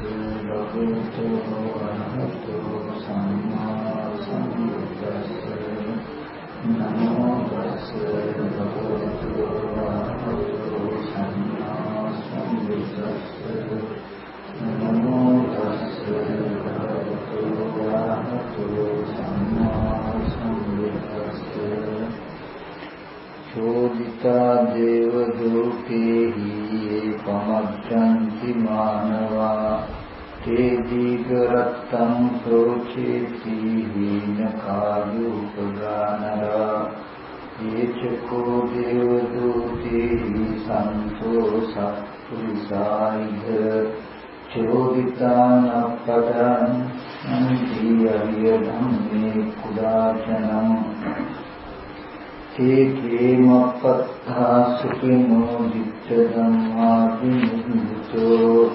භගවතු වරහතෝ සම්මා සම්බුද්දස්ස නමෝ තස්සේ භගවතු වරහතෝ සම්මා සම්බුද්දස්ස නමෝ තස්සේ භගවතු වරහතෝ සම්මා සම්බුද්දස්ස චෝදිතා දේව දූතේහි පමච්ඡන්ති මානවා තේ දීඝරත්තං ප්‍රෝචේති හීන කායුපගානරා යේචකෝ දේව දූතේහි සන්තෝ සත්පුරිසායිද චෝදිතාන පදං අන්ති අරිය ධම්මේ කුදාචනං केमपत्था सुखिनो दिट्टधम्माभिमुक्तो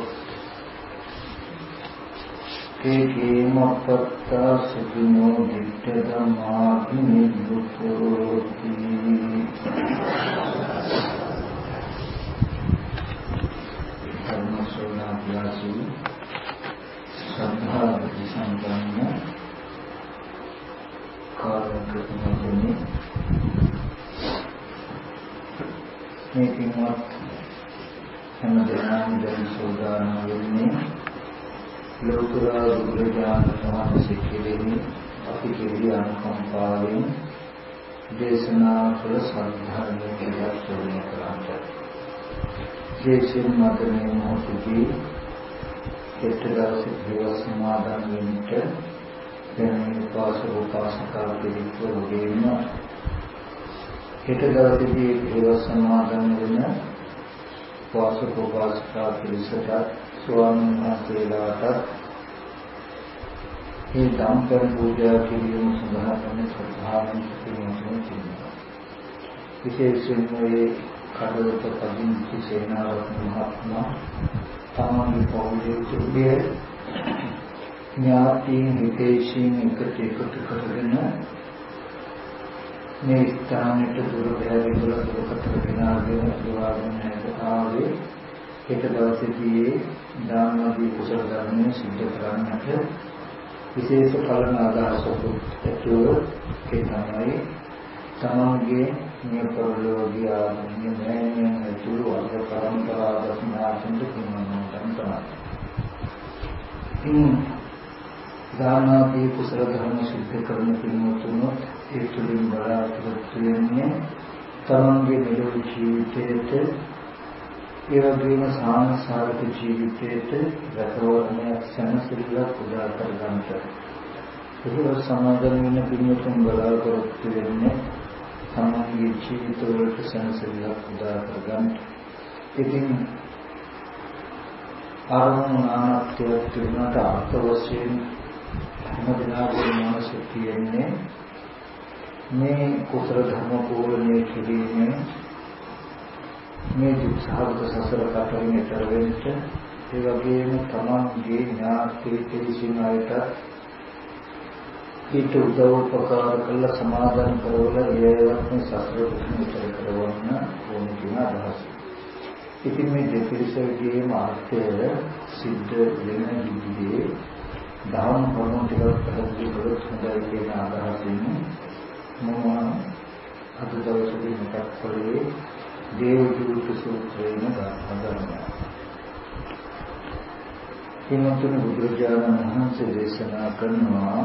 केमपत्था सुखिनो दिट्टधम्माभिमुक्तो धर्मसोनाभ्यासु श्रद्धा संपन्न कार्यक्रम මේ පින්වත් හැම දෙනාම දැන් සෝදානම් වෙන්නේ ලෝතර බුදුරජාණන් වහන්සේ කෙරෙහි අපි කෙරෙහි අනුකම්පාවෙන් දේශනා කළ සද්ධර්මයේ කියලා ශ්‍රවණය කරාට දේශින් මාතෘමේ මොහොතදී එක්තරාසේ දිවස් සමාදන් වෙන්නට දැන් උපාසක පිළිතුරු වගේම හෙට දවසේදී දේව සමාදන් වෙන වාසකෝපාසිකා පිරිසට ස්වාමීන් වහන්සේලාට මේ දම්පර පූජා කිරීම සඳහා තමයි ශ්‍රද්ධාවෙන් සිටිනවා. විශේෂයෙන්ම මේ කඩවත පදිංචි සේනාරත්න මහත්මයා තමන්ගේ පෞද්ගලික උදේ ඥාතීන් හිතේශීන් එකතු කරගෙන මේ ස්ථානෙට දුර බැහැරි දුරකට ගෙනාගෙන දුරාගෙන ආවේ ඒක දවසේදී දානදී කුසල ධර්මයේ සිද්ධ කරන්නට විශේෂ කලන අදහසක් ඇතුව ඒ තමයි තමන්ගේ මේ පරිලෝකීය ආත්මීය ඥානයෙන් ඇතුළු අර්ථ පරම්පරාවක් නාසෙන්ද කියනවා තමයි. දානදී කුසල ධර්ම සිද්ධ කරන පින්වතුන්ට ඒ තුළින් බලාපොරොත්තු වෙන්නේ තමන්ගේ මෙලොව ජීවිතයට ඒ වගේම සාංසාරික ජීවිතයට රැකවරණයක් සැනසෙල්ලක් උදා කර ගන්නට. ඒක සමාදන් වෙන පින්වතුන් බලාපොරොත්තු වෙන්නේ තමන්ගේ ජීවිතවලට සැනසෙල්ලක් උදා කර ගන්නට. ඉතින් ආරම්භ නානත්වයක් තිබුණාට අර්ථ වශයෙන් හැමදෙනාගේ මානසික තියෙන්නේ මේ කුසල ධර්ම පූර්ණේ කිරීමේ මේ දුක්ඛාවත සසර කටරින් ඈතර වෙන්න ඒ වගේම තමන්ගේ ඥාති පිරිසිනායට ඊට උදව් උපකාර කළ සමාදන් කරවල ඒවත් මේ සසර දුක්ඛ ඈතර කරවන්න ඕන කියන අදහස. ඉතින් මේ දෙපිරිසකගේම අර්ථය සිද්ධ වෙන විදිහේ ධර්ම කරුණු ටිකක් පැහැදිලි කරොත් හොඳයි කියන අදහසින් මම අද දවසේ මතක් කරේ දේවදූත සූත්‍රයෙන් ගන්න. එනතුන බුදුරජාණන් වහන්සේ දේශනා කරනවා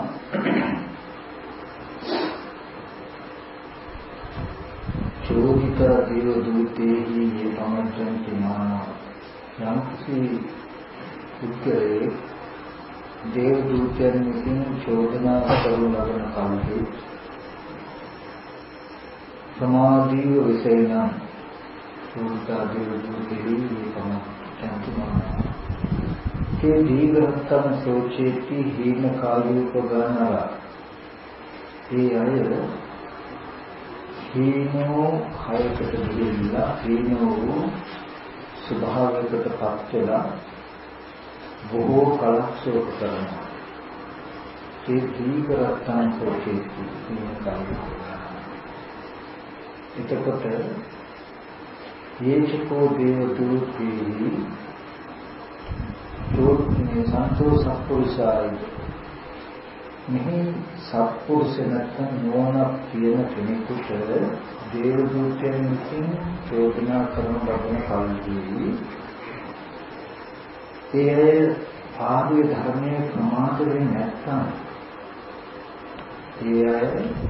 චෝදිත දේවදූතේහි පමච්ඡන්ති මානා යම්කිසි පුද්ගලයෙක් දේවදූතයන් විසින් චෝදනා කරන ලබන කල්හි සමාධිය විසේන චෝදිතා දේවදූතේහි පමච්ඡන්ති මානා තේ දීඝරත්තං සෝචේති හීන කායෝපගානරා ඒ අය හීනෝ හයකට දෙවිලා හීනෝ ස්වභාවයකට පත් වෙලා බොහෝ කලක් ශෝක කරනවා. ඒ දීඝරත්තං සෝචේති හීන කායෝපගානරා එතකොට යේචකෝ දේව දූතේහි මේ සන්තෝ සත්පුරුෂායි මෙහි සත්පුරුෂ නැත්නම් නුවණක් තියෙන කෙනෙකුට දේව දූතයන් විසින් චෝදනා කරන ලබන කල්හි ඒ ආර්ය ධර්මයේ ප්‍රමාද වෙන්නේ නැත්නම් ඒ අය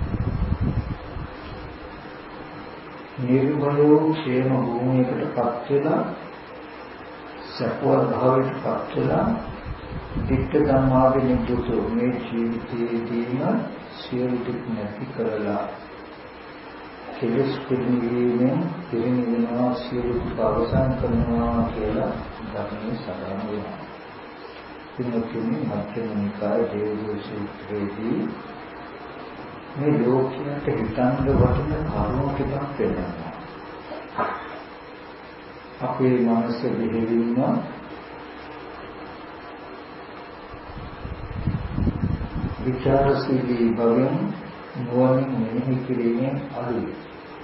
නිර්භයෝ ക്ഷേම භූමියකට පත් වෙලා සපෝර භාවයට පත් වෙලා දිට්ඨ ධම්මාවේ නිදුතු මේ ජීවිතයේදීම සියලු දුක් නැති කරලා කෙලෙස් පිළිවීමෙන් පිරිනිවෙනවා සියලු දුක් අවසන් කරනවා කියලා ධර්මයේ සඳහන් වෙනවා. පින්වත්නි මධ්‍යම නිකායේ දේවදූත සූත්‍රයේදී මේ ලෝකයට හිතන්න වටින කරුණු ටිකක් වෙනවා. අපේ මනස දෙහිවින්න විචාරශීලී බවෙන් නුවණින් මෙනෙහි කිරීමෙන් අඩුයි.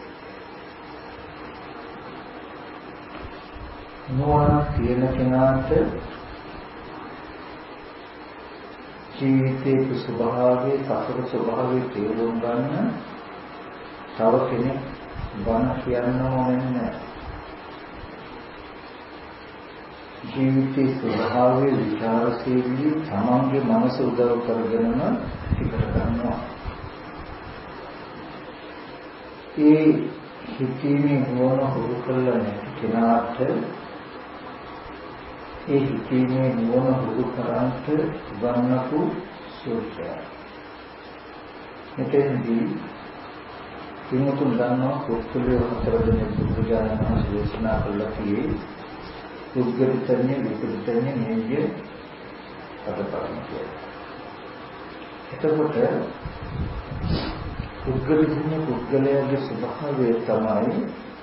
නුවණ තියෙන කෙනාට ජීවිතයේ ස්වභාවයේ සතර ස්වභාවයේ තේරුම් ගන්න තව කෙනෙක් බණ කියන්න ඕනේ නැහැ. ජීවිතයේ ස්වභාවයේ විචාරශීලී තමන්ගේ මනස උදව් කරගෙනම ඉගෙන ගන්නවා. ඒ හිතීමේ නුවණ හුරු කරලා නැති කෙනාට ඒ හිතීමේ නුවණ හුරු කරන්ට වන්නකු සූත්‍රය. මෙතෙන්දී කිමුතුන් දන්නවා පුත්තුලිය හතර දෙනෙක් බුදුරජාණන් වහන්සේ දේශනා කළා කියේ පුද්ගලිතන්නේ විපරිතන්නේ නෙය අදපරම කියලා. එතකොට පුද්ගලිතන්නේ පුද්ගලයාගේ ස්වභාවය තමයි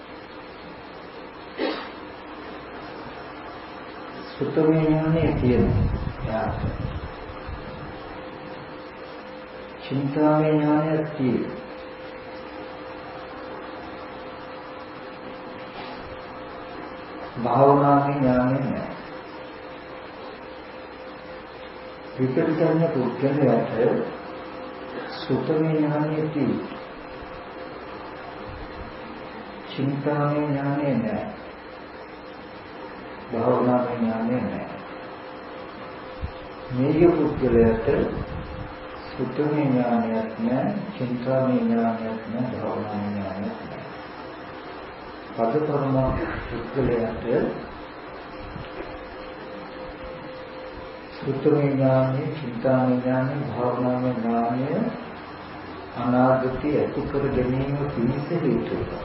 සුතමේ ඥානයේ තියෙනවා. චින්තාමය ඥානයක් තියෙනවා. භාවනාමය ඥානය නැහැ. විපරිතන පුද්ගලයාට සුතමේ ඥානය තියෙනවා. චින්තාමය ඥානය නැහැ. භාවනාමය ඥානය නැහැ. මේ පුද්ගලයාට සුතමේ ඥානයක් නැහැ, චින්තාමය ඥානයක් නැහැ, භාවනාමය ඥානයක් නැහැ. පදපරම පුද්ගලයාට සුතමේ ඥානය, චින්තාමය ඥානය, භාවනාමය ඥානය අනාගතයේ ඇති කර ගැනීම පිණිස හේතු වෙනවා.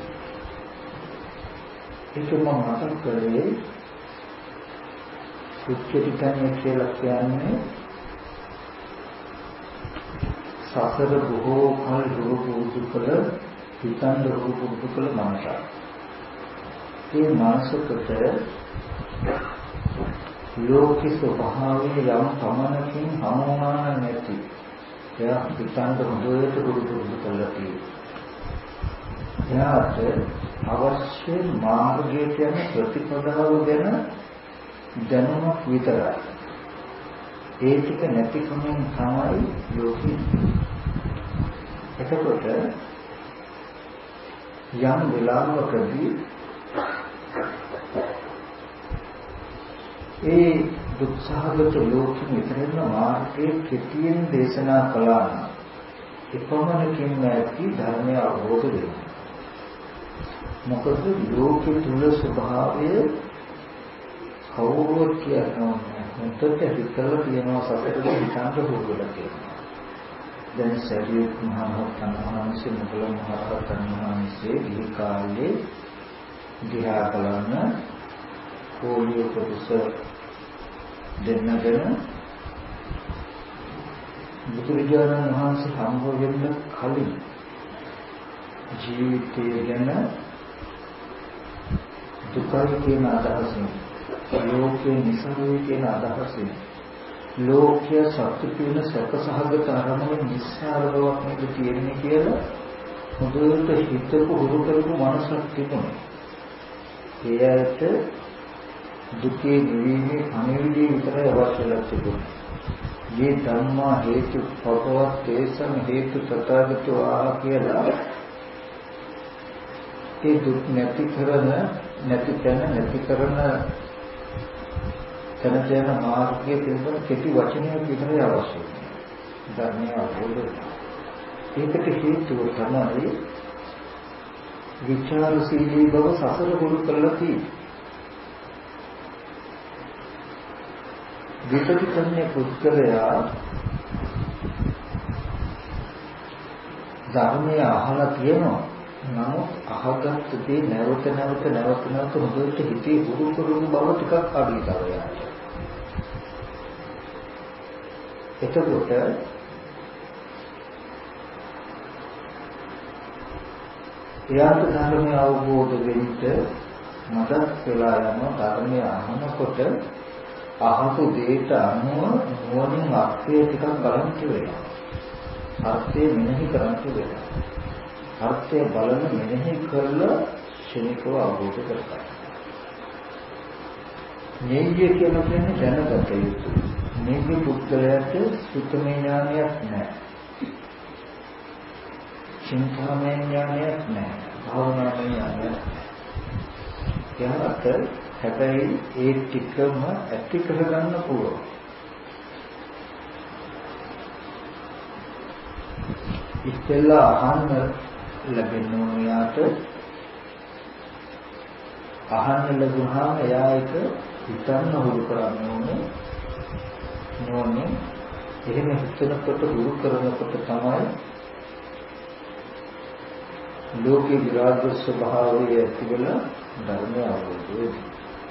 ඒක මම මතක් කරේ සුච්චිතඥය කියලා කියන්නේ සසර බොහෝ කල් දුරු කළ හිතන් දුරු කළ මනසක්. මේ මානසිකට ලෝකේ ස්වභාවයේ යම් පමණකින් හමුවනා නැති එයා හිතන් දුරට දුරු කළා තියෙනවා. එයාට අවශ්‍ය මාර්ගයට යන ප්‍රතිපදාව ගැන දැනුමක් විතරයි. ඒ ටික නැතිකමෙන් තමයි ලෝකෙ. එතකොට යම් වෙලාවකදී ඒ දුක්ඛාගත ලෝකෙ විතරම මාර්ගයේ කෙටියෙන් දේශනා කළා නම් එපමණකින් නැති ධර්මය අවබෝධ වෙනවා. මොකද ලෝකේ තුල ස්වභාවය කවුරුත් කියනවා මුත්තට හිතලා තියෙනවා සතරේ හිතන්න හොරගලා තියෙනවා. දැන් සරියුත් මහ රහතන් වහන්සේ මුගල මහ රහතන් වහන්සේ දී කාලේ දිහා බලන කෝලිය ප්‍රතිස දෙන්නගෙන බුදුරජාණන් වහන්සේ හම්බ වෙන්න කලින් ජීවිතය ගැන දුකයි කියන අදහසින් ලෝකේ නිසරුයි කියන අදහසින් ලෝකයේ සත්‍ය කියන සකසහගත අරමුණ නිස්සාර බවක් නේද තියෙන්නේ කියලා හොඳට හිතපු හුරු කරපු මනසක් තිබුණා. ඒයට දුකේ නිවීමේ අනිවිදේ විතරයි අවශ්‍ය ලක්ෂණ. මේ ධම්මා හේතු පොතවත් තේසං හේතු තථාගතෝ ආ කියලා ඒ දුක් නැති කරන නැති කරන තන මාර්ගයේ තිබෙන කෙටි වචනයක් විතරයි අවශ්‍යයි. ධර්මය අවබෝධ. ඒකට හේතුව තමයි විචාරශීලී බව සසර ගුරු කරලා තියෙන්නේ. විපරිතන්නේ පුද්ගලයා ධර්මය අහලා තියෙනවා. නමුත් අහගත්ත දේ නැවත හොඳට හිතේ හුරු කරන බව ටිකක් අඩුයි තව යාට. එතකොට එයාට ධර්මය අවබෝධ වෙන්න මදක් වෙලා යන ධර්මය අහනකොට අහපු දේට අනුව නුවණින් අර්ථය ටිකක් බලන්න වෙනවා. අර්ථය මෙනෙහි කරන්න වෙනවා. අර්ථය බලන මෙනෙහි කරලා ශනිකව අවබෝධ කරගන්න. නෙය්‍ය කියලා කියන්නේ දැනගත යුතු. නෙය්‍ය පුද්ගලයාට සුතමේ ඥානයක් නැහැ. චින්තාමය ඥානයක් නැහැ. භාවනාමය ඥානයක් නැහැ. එයාට හැබැයි ඒ ටිකම ඇති කරගන්න පුළුවන්. ඉස්සෙල්ලා අහන්න ලැබෙන උනියාට අහන්න ලැබුණාම එයා ඒක හිතන්න හුරු කරන්න ඕනේ. නෝනේ එහෙම හිතනකොට හුරු කරනකොට තමයි ලෝකේ විරාග ස්වභාවය ඇතිවල ධර්මය අවබෝධ වෙන්නේ.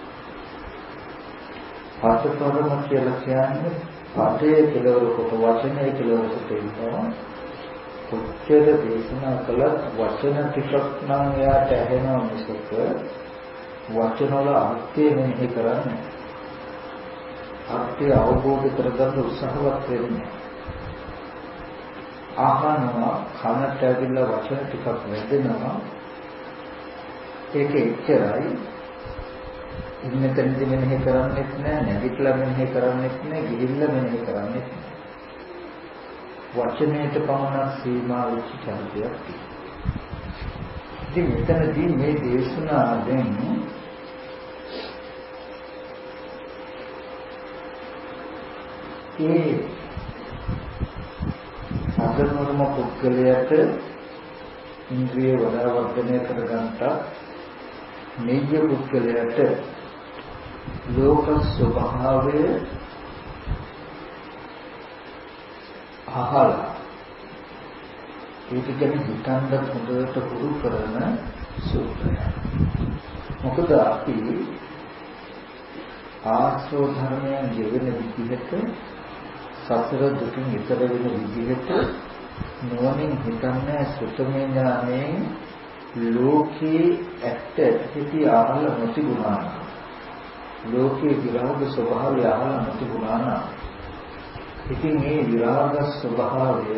පාඨතරම කියලා කියන්නේ පාඨයේ කෙලවර කොට වචනයේ කෙලවර කොට ඉන්නවා. කොච්චර දේශනා කළත් වචන ටිකක් නම් එයාට ඇහෙනවා මිසක වචන වල අර්ථය මෙහෙ කරන්නේ. අර්ථය අවබෝධ කරගන්න උත්සාහවත් වෙන්නේ. අහනවා කනට ඇවිල්ලා වචන ටිකක් වැදෙනවා. ඒක එච්චරයි. ඉන්න තැනදී මෙහෙ කරන්නේත් නැහැ, නැගිටලා මෙහෙ කරන්නේත් නැහැ, ගිහිල්ලා මෙහෙ කරන්නේත් නැහැ. වචනයට පමණක් සීමා වෙච්ච චරිතයක් තියෙනවා. ඉතින් මෙතනදී මේ දේශනාවෙන් ඒ සාධනම පුද්ගලයාට ඉන්ද්‍රිය වඩා වර්ධනය කරගන්නට නෙය්‍ය පුද්ගලයාට ලෝක ස්වභාවය අහලා ඒක ගැන හිතන්න හොඳට පුරු කරන සූත්‍රය. මොකද අපි ආශ්‍රව ධර්මයන් ජීවන විදිහට සසර දුකින් ඈතර වෙන විදිහට නුවණින් හිතන්නේ සුතමේ ඥානයෙන් ලෝකේ ඇත්ත ඇති ආහල නොතිබුණා. ලෝකේ විරාග ස්වභාවය ආහල නොතිබුණා. ඉතින් මේ විරාග ස්වභාවය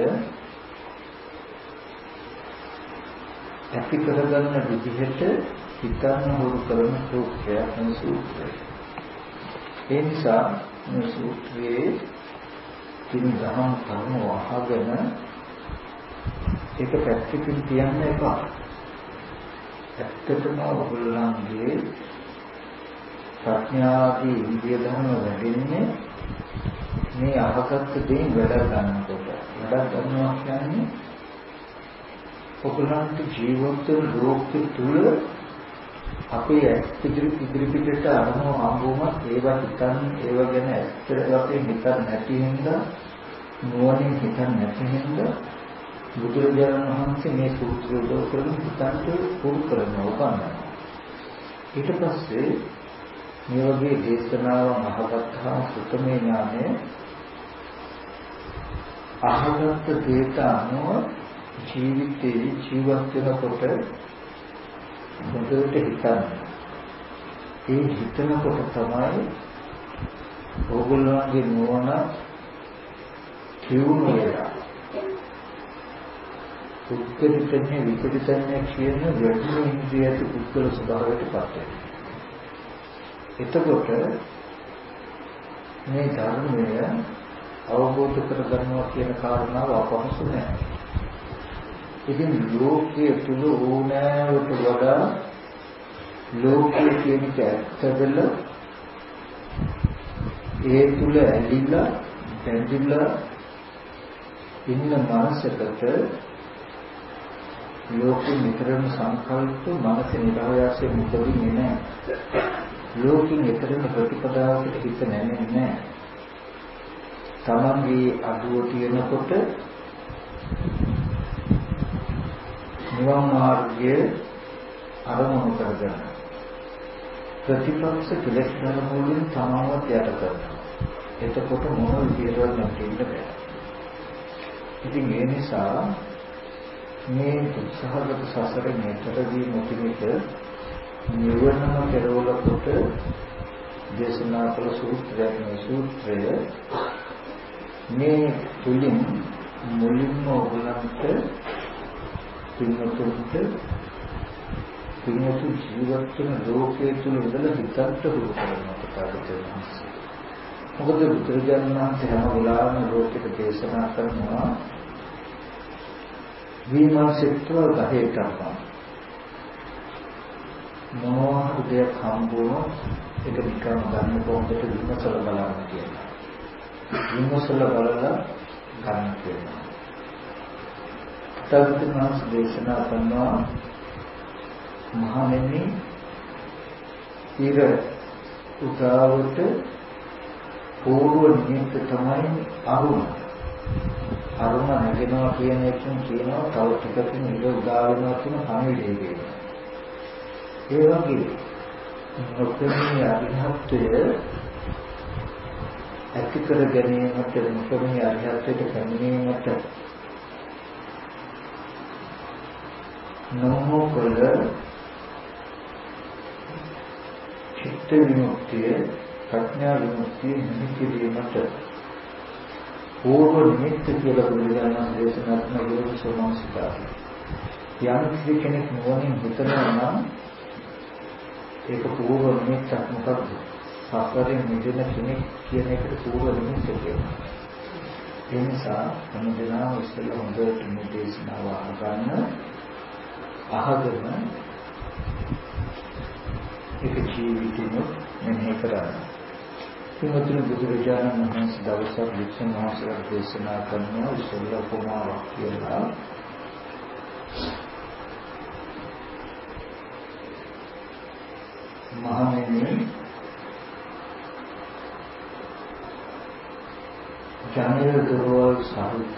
ඇති කරගන්න විදිහට හිතන්න හුරු කරන සූත්‍රයක් මේ සූත්‍රය. ඒ නිසා මේ සූත්‍රයේ තින් දහම් කර්ම වහගෙන ඒක පැත්තකින් තියන්න එපා. ඇත්තටම ඔයගොල්ලන්ගේ ප්‍රඥාදී ඉන්දිය ධර්ම වැඩෙන්නේ මේ අහකට දෙයින් වැඩ ගන්නකොට. වැඩ ගන්නවා කියන්නේ ඔයගොල්ලන්ට ජීවිත ලෝකෙ තුල අපේ ඉදිරි පිටට අරමුණු හම්බුම ඒවා හිතන් ඒව ගැන ඇත්තට අපේ හිතන්න නැති හින්දා නුවණින් හිතන්න නැති හින්දා බුදුරජාණන් වහන්සේ මේ සූත්‍රය උදව් කරගෙන හිතන්ට පුරු කරනවා. ඊට පස්සේ මේ වගේ දේශනාවන් අහගත්තා සුතමේ ඥානය අහගත්ත දේට අනුව ජීවිතේ ජීවත් වෙනකොට හොඳට හිතන්න. ඒ හිතනකොට තමයි ඕගොල්ලන්ගේ නුවණ කියුණු වෙලා උත්කෘතඥ විපරිතඥ කියන වැඩි ඉන්ද්‍රියට පුද්ගල ස්වභාවයට පත් වෙනවා. එතකොට මේ ධර්මය අවබෝධ කරගන්නවා කියන කාරණාව අපහසු නෑ. ඉතින් ලෝකයේ තුල ඕනෑවට වඩා ලෝකයේ කියන ඇත්තදල ඒ තුල ඇලිලා බැඳිලා ඉන්න මානසිකට ලෝකෙ නිතරම සංකල්ප මනස නිරායාසයෙන් මුදෙන්නේ නැහැ. ලෝකෙ නිතරම ප්‍රතිපදාවකට හිත නැමෙන්නේ නැහැ. තමන්ගේ අඩුව තියෙනකොට නිවන් මාර්ගයේ අරමුණු කරගන්න. ප්‍රතිපක්ෂ කෙලෙස් ධර්ම වලින් තමන්ව යට කරනවා. එතකොට මොන විදියටවත් නැතිවෙන්න බෑ. ඉතින් ඒ නිසා මේ දුක්ඛගත සසරේ මෙතරදී මොකෙනිට නිවනම කෙරවල කොට දේශනා කළ සූත්‍රය මේ තුලින් මුලින්ම ඔයගලන්ට පින්වතුන්ට ජීවත් වෙන ලෝකයේ තුල ඉඳලා හිතට හුරු කරනවා කතාවේදී. මොකද බුදුරජාණන් වහන්සේ හැම වෙලාවෙම ලෝකෙට දේශනා කරනවා විමර්ශිතව ගහේ කරනවා. මොනවා දෙයක් හම්බුනොත් ඒක නිකන් ගන්න කොහොමද විමසලා බලන්න කියනවා. විමසලා බලලා ගන්න කියනවා. තවදුරටත් දේශනා කරනවා මහණෙනි ඉර උදාවට පූර්ව නිමිත්ත තමයි අරුණ. අරුණ නැගෙනවා කියන එකෙන් කියනවා තව ටිකකින් ඉර උදා වෙනවා කියන පණිවිඩය කියනවා. ඒ වගේ නොපෙනී අරිහත්ත්වය ඇති කර ගැනීමට නොපෙනී අරිහත්ත්වයට පැමිණීමට නොකල චිත්ත විමුක්තිය ප්‍රඥා විමුක්තිය නිමිතිවීමට පූර්ව නිමිත්ත කියලා බුදුරජාණන් දේශනා කරන යෝනිසෝමනසිකාරය. යම් කෙනෙක් නුවණින් හිතනවා නම් ඒක පූර්ව නිමිත්තක් මොකක්ද? සසරෙන් මිදෙන කෙනෙක් කියන එකට පූර්ව නිමිත්ත කියනවා. ඒ නිසා හැමදෙනාම ඉස්සෙල්ලා හොඳට මේ දේශනාව අහගෙන ඒක ජීවිතේම මෙහෙ කරන්න. ඉතින් බුදුරජාණන් වහන්සේ දවසක් වික්ෂණ මහසරට දේශනා කරනවා ඉස්සෙල්ලා කොමාවක් කියලා. මහණෙනි ජනේල දොරවල් සහිත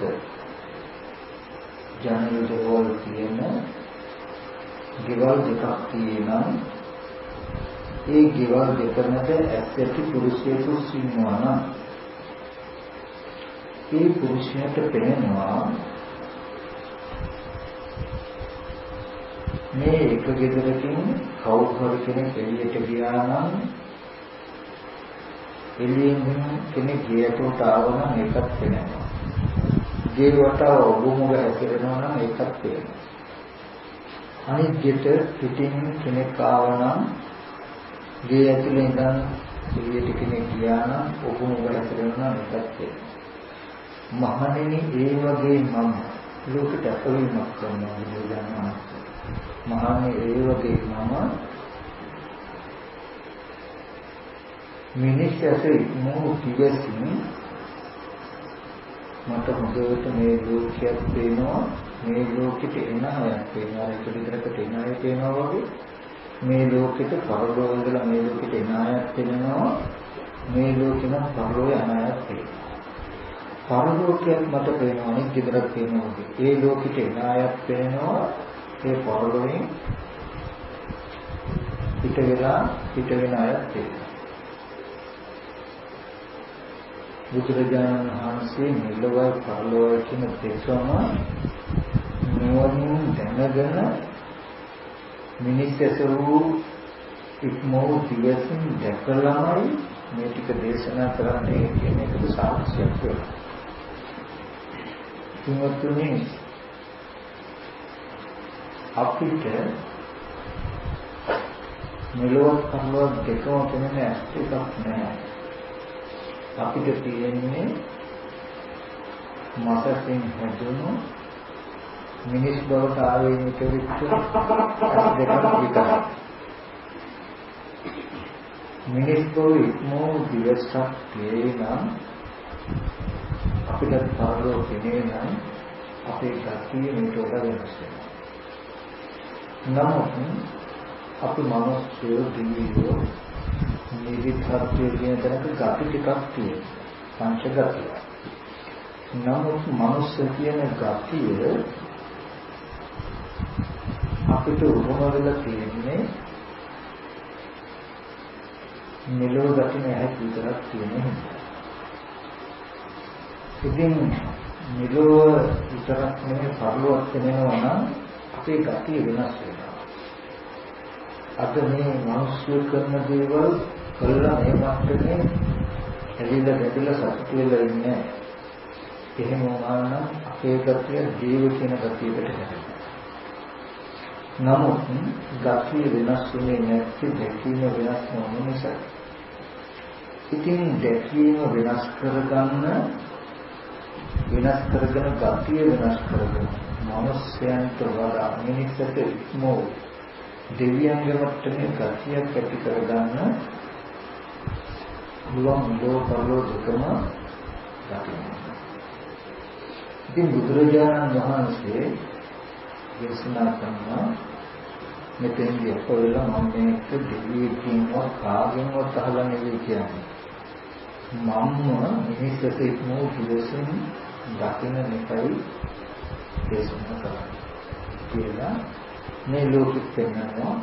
ජනේල දොරවල් කියන ගෙවල් දෙකක් තියෙනවා. ඒ ගෙවල් දෙකකට ඇත්තටි පුරුෂයෙකු ඉන්නවා නම් ඒ පුරුෂයාට පෙනෙනවා මේ එක ගෙදරකින් කවුරු කෙනෙක් එළියට ගියා නම් එළියෙන් කෙනෙක් ගියට ආවම ඒකත් පෙනෙනවා. ගේ වටා ඔබමුග හැසිරෙනවා නම් ඒකත් පෙනෙනවා. අනිත් ගෙදර පිටින් කෙනෙක් ආවනම් ගේ ඇතුලේ ඉඳන් එළියට කෙනෙක් ගියා නම් ඔබමුග හැසිරෙනවා නම් ඒකත් පෙනෙනවා. මහණෙනි ඒ වගේ මම ලෝකයට අපවීමක් කරනවා බුදුදහම. මහන්නේ ඒ වගේ මම මිනිස්යසේ මොහු කිවසින් මට හොඳට මේ ලෝකයක් පේනවා. මේ ලෝකෙට එන අයත් පේනවා. ඒක විතරකට එන අය පේනවා වගේ මේ ලෝකෙට පරලෝක ඉඳලා මේ ලෝකෙට එන අයත් පේනවා. මේ ලෝකෙම පරලෝක යන අයත් පේනවා. පරලෝකයක් මට පේනවා. අනිත් විතරක් පේනවා වගේ ඒ ලෝකෙට එන අයත් පේනවා. ඒ පරලෝකයෙන් පිට වෙන අයත් පේනවා. බුදුරජාණන් වහන්සේ මෙලොවයි පරලොවයි කියන දෙකම නුවණින් දැනගෙන මිනිස්සු ඉක්මෝ දිවසින් දැකලාමයි මේ ටික දේශනා කරන්නේ කියන එකට සාක්ෂියක් වෙනවා. තුන්වතුනි අපිට මෙලොව පරලොව දෙකම පෙනෙන ඇස් එකක් නැහැ. අපිට තියෙන්නේ මාසයෙන් හැදුණු මිනිස් බවට ආවේනික වෙච්ච ඇස් දෙකක් විතරයි. මිනිස් බව ඉක්මෝ දිවසක් තේනම් අපිට පරලොව පෙනේ නම් අපේ ගතිය මේට වඩා වෙනස් වෙනවා. නමුත් අපි මනුස්සය දිවියෝ නිවිතත්වයේ කියන තැනක ගති ටිකක් තියෙනවා. පංච ගතිය. නමුත් මනුස්ස කියන ගතිය අපිට උරුම වෙලා තියෙන්නේ මෙලොව ගති නැහැ විතරක් තියෙනවා. ඉතින් මෙලොව විතරක් නෙමෙයි පරලොවක් වෙනවා නම් අපේ ගතිය වෙනස් වෙනවා. අද මේ මිනිස්සු කරන දේවල් කළා මේ මට්ටමේ ඇලිලා ගැටිලා සතුටු වෙලා ඉන්නේ. එහෙම වුණා නම් අපේ ගතිය ජීව කියන ගතියකට හැදෙනවා. නමුත් ගතිය වෙනස් වෙන්නේ නැති දැකීම වෙනස් නොවන නිසා. ඉතින් දැකීම වෙනස් කරගන්න වෙනස් කරගෙන ගතිය වෙනස් කරගෙන මනුස්සයන්ට වඩා මිනිස්සුන්ට ඉක්මෝ දෙවියන්ගේ මට්ටමේ ගතියක් ඇති කරගන්න පුළුවන් ලෝකවල දෙකම දකින්න. ඉතින් බුදුරජාණන් වහන්සේ දේශනා කරනවා මෙතෙන්දී අපවලා මම මේක දෙවියෙක්ව කාගෙන්වත් අහලා නෙවෙයි කියන්නේ. මම්ම මිනිස්සුන්ට ඉක්මෝ දිවසින් දකින්න එකයි දේශනා කරන්නේ කියලා මේ ලෝකෙත් වෙනවා.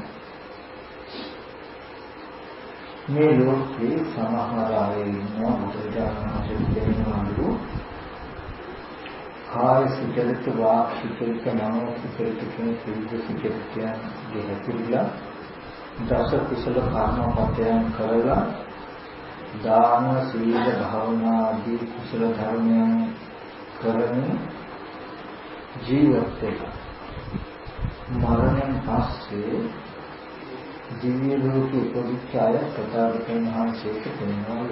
මේ ලෝකේ සමහර අය ඉන්නවා බුදුරජාණන් වහන්සේ කියනවාලු කාය සිතලිත වාක් සිතලිත මනෝ සිතලිත කියන ත්‍රිවිධ සිතලිතයන් දෙකපිරිලා දස කුසල කර්මපතයන් කරලා දාන සීල භාවනා ආදී කුසල ධර්මයන් කරමින් ජීවත් වෙනවා. මරණයෙන් පස්සේ දිව්‍ය ලෝකේ උපදිච්චාය තථාගතයන් වහන්සේට කියනවා.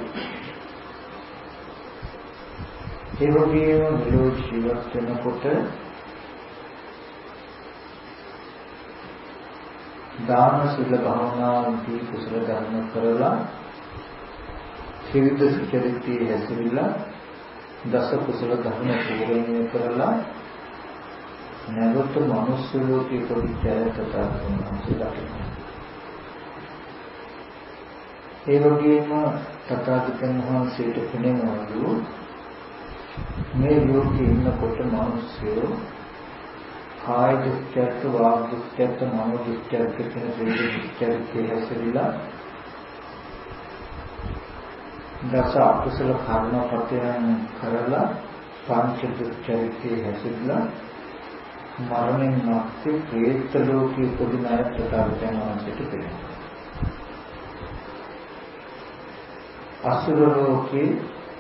ඒ වගේම මෙලොව ජීවත් වෙනකොට දාන සීල භාවනා ආදී කුසල ධර්ම කරලා ත්‍රිවිධ සිතලිතේ හැසිරෙලා දස කුසල ධර්ම පූර්ණණය කරලා නැවත මනුස්ස ලෝකේ උපදිච්චාය තථාගතයන් වහන්සේට. ඒ වගේම තථාගතයන් වහන්සේට පෙනෙනවලු මේ ලෝකේ ඉන්නකොට මිනිස්සු කාය දුක්ඛයට වාග් දුක්ඛයට මනෝ දුක්ඛයට කියන දෙකේ හැසිරෙලා දස අකුසල කර්මපතයන් කරලා පංච දුක්ඛයේ හැසිරෙලා මරණයෙන් මත්තේ ප්‍රේත ලෝකයේ උපදින අය තථාගතයන් වහන්සේට පෙනෙනවා. අසුර ලෝකේ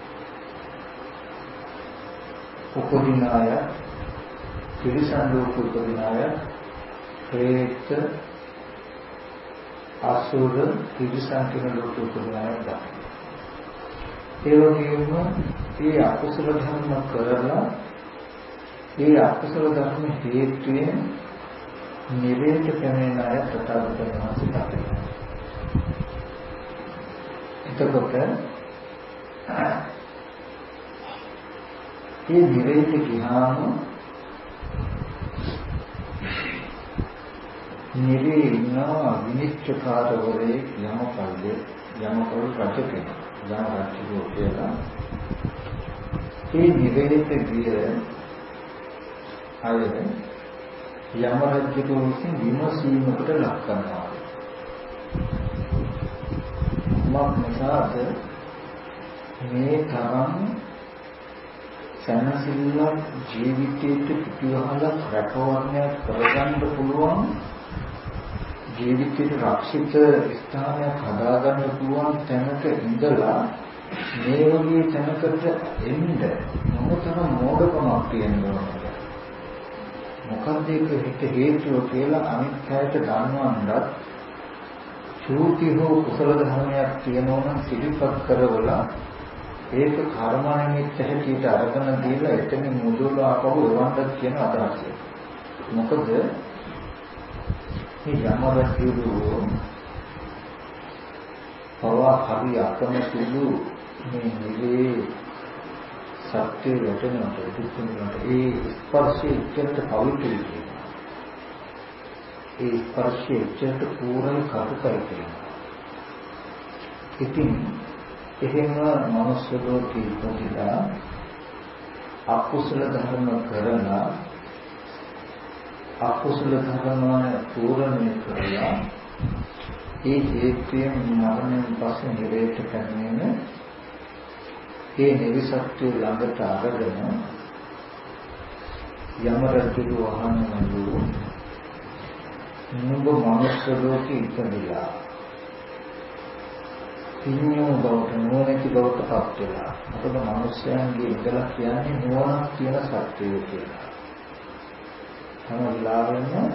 උපදින අය, තිරිසන් ලෝකේ උපදින අය, ප්‍රේත, අසුර, තිරිසන් කියන ලෝකේ උපදින අය ගන්න. ඒ වගේම මේ අකුසල ධර්ම කරලා ඒ අකුසල ධර්ම හේතුයෙන් නිරේත පැමිණෙන අය තථාගතයන් වහන්සේ දකිනවා. එතකොට මේ නිරේත ගියාම නිරේ ඉන්නවා විනිශ්චයකාරවරේ යමකල් රජ කෙනෙක්. යම රජු කියලා මේ නිරේත ගිය අය යම රජු විසින් විමසීමකට ලක් කරනවා. මක්නිසාද මේ තරම් සනසිල්ලක් ජීවිතයට පිටිවහලක් රැකවරණයක් කරගන්න පුළුවන් ජීවිතයට රක්ෂිත ස්ථානයක් හදාගන්න පුළුවන් තැනක ඉඳලා මේ වගේ තැනකට එන්න මොනතරම් මෝඩකමක් තියෙනවද? මොකක්ද ඒක හේතුව කියලා අනිත් පැයට දන්වන්නත් චූටි හෝ කුසල ධර්මයක් තියෙනවා නම් සිහිපත් කරවලා ඒක කර්මණිමිත්ත හැටියට අරගෙන දීලා එතන මුදුල ආපහු එවන්නත් කියන අදහස. මොකද මේ යමරජුරු පවා හරි අකමැතිලු මේ නිවේ සත්‍ය වටනට දුක්ඛනට ඒ ස්පර්ශයේ ඉච්ඡට පවිත්‍රයි කියනවා. ඒ ස්පර්ශයේ ඉච්ඡට පූර්ණ කටුකයි කියනවා. ඉතින් එහෙම මනුෂ්‍ය ලෝකේ ඉපදිලා අකුසල ධර්ම කරලා අකුසල ධර්ම පූර්ණණය කරලා ඒ හේතුයෙන් මරණයෙන් පස්සේ නිරේත කරන්නේ ඒ නිවිසත්තු ළඟට අරගෙන යම රජු වහන්නලු නුඹ මනුෂ්‍ය ලෝකේ ඉපදිලා සිඤ්ඤෝ බවට නුවණැති බවට පත් වෙලා. මොකද මනුෂ්‍යයන්ගේ ඉඳලා කියන්නේ නුවණක් කියන සත්‍යය කියලා. හැම වෙලාවෙම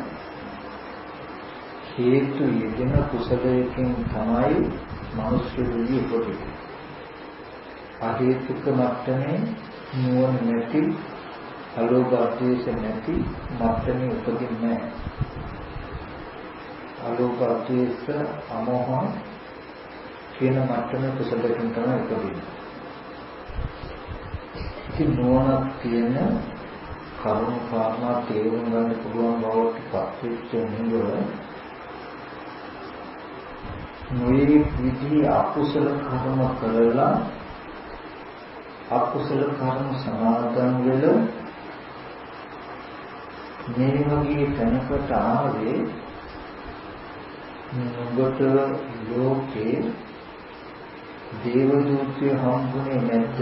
හේතු යෙදෙන කුසලයෙන් තමයි මනුෂ්‍ය වූ උපදින්නේ. අහේතුක මට්ටමේ නුවණ නැති, අලෝභ නැති මට්ටමේ උපදින්නේ නැහැ. අලෝභ අමෝහ කියන මට්ටමේ කුසලයෙන් තමයි උපදින්නේ. ඉතින් නුවණක් තියෙන කරුණු කාරණා තේරුම් ගන්න පුළුවන් බවට පත්වෙච්ච නිවර නොයේ විදි අකුසල කර්ම කරලා අකුසල කර්ම සමාදන් වෙලා මේ වගේ තැනකට ආවේ නුඹට ලෝකේ දේව දූතයෝ හම්බුනේ නැද්ද?